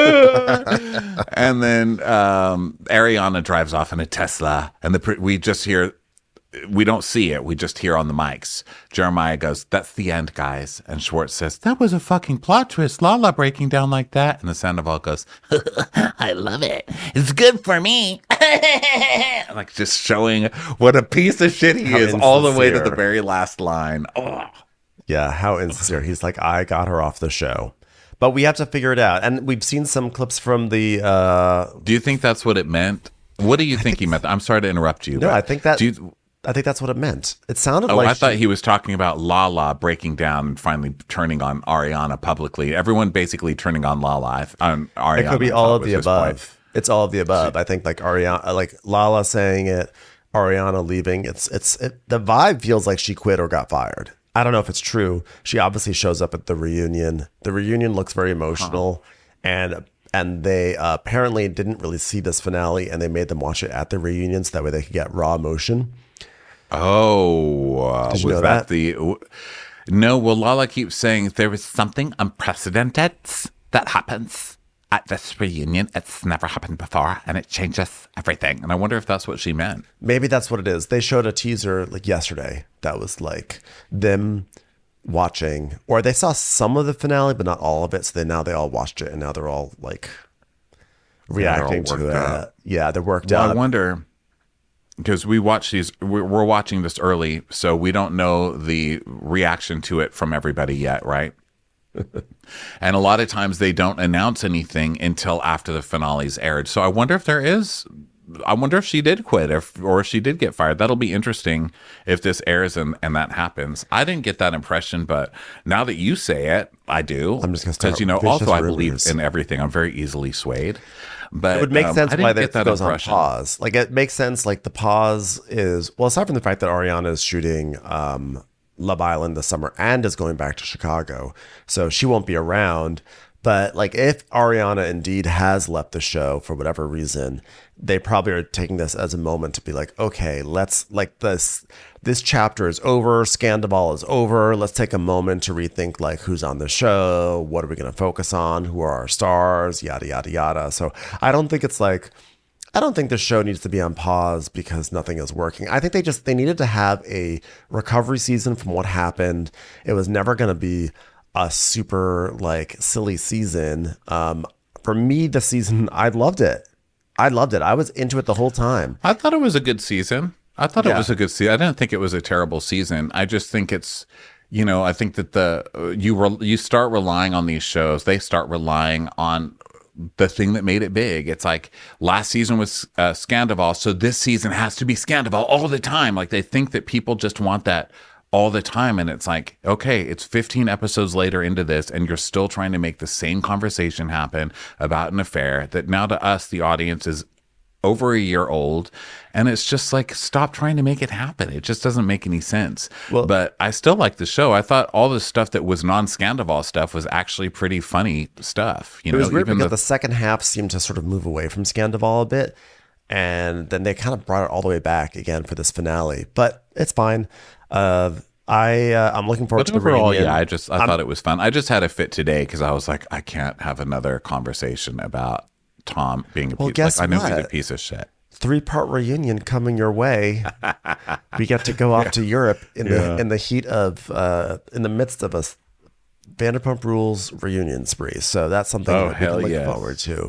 And then um, Ariana drives off in a Tesla, and the pr- we just hear, we don't see it, we just hear on the mics. Jeremiah goes, "That's the end, guys." And Schwartz says, "That was a fucking plot twist, Lala breaking down like that." And the Sandoval goes, I love it. It's good for me. like just showing what a piece of shit he How is, all the way to insincere. the very last line. Oh. Yeah, how insincere. He's like, I got her off the show. But we have to figure it out. And we've seen some clips from the... Uh, do you think that's what it meant? What do you think he meant? I'm sorry to interrupt you. No, but I think that... do you, I think that's what it meant. It sounded oh, like... I thought she- he was talking about Lala breaking down and finally turning on Ariana publicly. Everyone basically turning on Lala. On Ariana. It could be I all thought of was the his above. point. It's all of the above. I think like Ariana, like Lala saying it, Ariana leaving. It's it's it, the vibe feels like she quit or got fired. I don't know if it's true. She obviously shows up at the reunion. The reunion looks very emotional, and and they uh, apparently didn't really see this finale, and they made them watch it at the reunion so that way they could get raw emotion. Oh, uh, Did you was know that, that? the? No, well, Lala keeps saying there is something unprecedented that happens at this reunion. It's never happened before, and it changes everything. And I wonder if that's what she meant. Maybe that's what it is. They showed a teaser like yesterday that was like them watching, or they saw some of the finale, but not all of it. So they now they all watched it, and now they're all like reacting They're all to worked it. up. Yeah, they're worked Well, out. I wonder because we watch these. We're we're watching this early, so we don't know the reaction to it from everybody yet, right? And a lot of times they don't announce anything until after the finale's aired. So I wonder if there is, I wonder if she did quit if, or if she did get fired. That'll be interesting if this airs and, and that happens. I didn't get that impression, but now that you say it, I do. I'm just gonna start because, you know, vicious also I rumors. believe in everything. I'm very easily swayed. But It would make um, sense I why didn't that get that goes impression. on pause. Like it makes sense. Like the pause is well, aside from the fact that Ariana is shooting um, Love Island this summer and is going back to Chicago, so she won't be around. But like if Ariana indeed has left the show for whatever reason, they probably are taking this as a moment to be like, okay, let's like this. This chapter is over. Scandival is over. Let's take a moment to rethink like who's on the show. What are we going to focus on? Who are our stars? Yada, yada, yada. So I don't think it's like, I don't think the show needs to be on pause because nothing is working. I think they just, they needed to have a recovery season from what happened. It was never going to be a super like silly season. Um, for me, the season, I loved it. I loved it. I was into it the whole time. I thought it was a good season. I thought Yeah. it was a good season. I didn't think it was a terrible season. I just think it's, you know, I think that the uh, you re- you start relying on these shows. They start relying on the thing that made it big. It's like last season was uh, Scandival, so this season has to be Scandival all the time. Like they think that people just want that all the time, and it's like, okay, it's fifteen episodes later into this, and you're still trying to make the same conversation happen about an affair that now to us, the audience, is over a year old, and it's just like, stop trying to make it happen. It just doesn't make any sense. Well, but I still like the show. I thought all the stuff that was non-Scandival stuff was actually pretty funny stuff. You it know, was weird even because the, the second half seemed to sort of move away from Scandival a bit, and then they kind of brought it all the way back again for this finale. But it's fine. Uh, I uh, I'm looking forward but to the overall, reunion. yeah, I just I I'm- thought it was fun. I just had a fit today because I was like, I can't have another conversation about Tom being a Well, piece. guess Like, I know he's what? a piece of shit. Three-part reunion coming your way. We get to go off to Europe in Yeah. the in the heat of uh, in the midst of a Vanderpump Rules reunion spree. So that's something Oh, that we can hell look yes. forward to.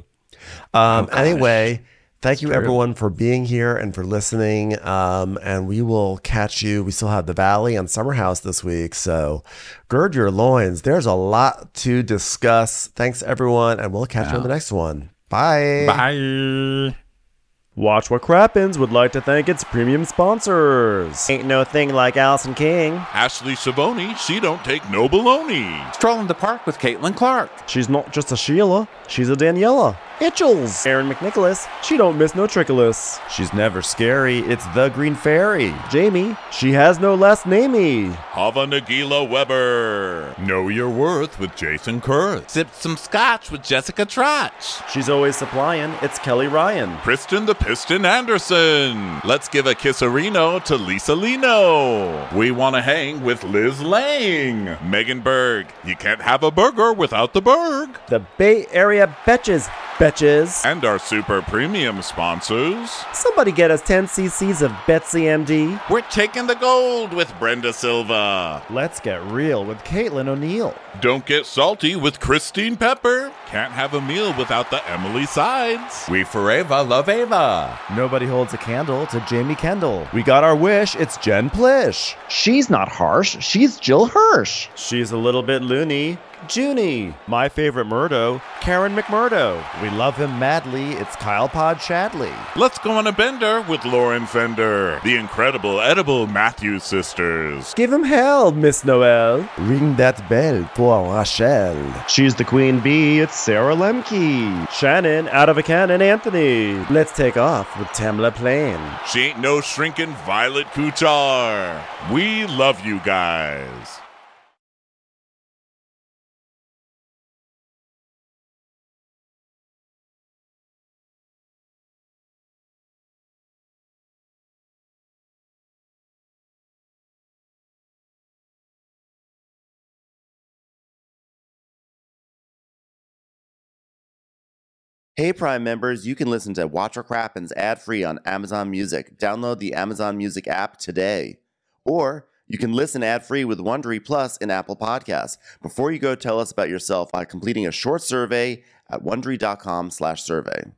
Um, gosh. anyway, thank you True. everyone for being here and for listening. Um, and we will catch you. We still have the Valley and Summer House this week, so gird your loins. There's a lot to discuss. Thanks everyone, and we'll catch you on the next one. Bye. Bye. Watch What Crappens would like to thank its premium sponsors. Ain't no thing like Allison King. Ashley Savoni, she don't take no baloney. Strolling the park with Caitlin Clark. She's not just a Sheila, she's a Daniela. Itchels. Aaron McNicholas, she don't miss no trickolas. She's never scary, it's the Green Fairy. Jamie, she has no last namey. Hava Nagila Weber. Know Your Worth with Jason Kurth. Sip some scotch with Jessica Trotch. She's always supplying, it's Kelly Ryan. Kristen the Piston Anderson. Let's give a kisserino to Lisa Lino. We want to hang with Liz Lang. Megan Berg. You can't have a burger without the Berg. The Bay Area Betches. Betches. And our super premium sponsors. Somebody get us ten cc's of Betsy M D. We're taking the gold with Brenda Silva. Let's get real with Caitlin O'Neill. Don't get salty with Christine Pepper. Can't have a meal without the Emily Sides. We forever love Ava. Nobody holds a candle to Jamie Kendall. We got our wish, it's Jen Plish. She's not harsh, she's Jill Hirsch. She's a little bit loony. Junie. My favorite Murdo, Karen McMurdo. We love him madly, it's Kyle Pod Shadley. Let's go on a bender with Lauren Fender. The incredible edible Matthews sisters. Give him hell, Miss Noel. Ring that bell for Rachel. She's the queen bee, it's Sarah Lemke. Shannon, out of a cannon, Anthony. Let's take off with Tamla Plain. She ain't no shrinking Violet Kuchar. We love you guys. Hey Prime members, you can listen to Watch What Crappens ad-free on Amazon Music. Download the Amazon Music app today. Or you can listen ad-free with Wondery Plus in Apple Podcasts. Before you go, tell us about yourself by completing a short survey at wondery.com slash survey.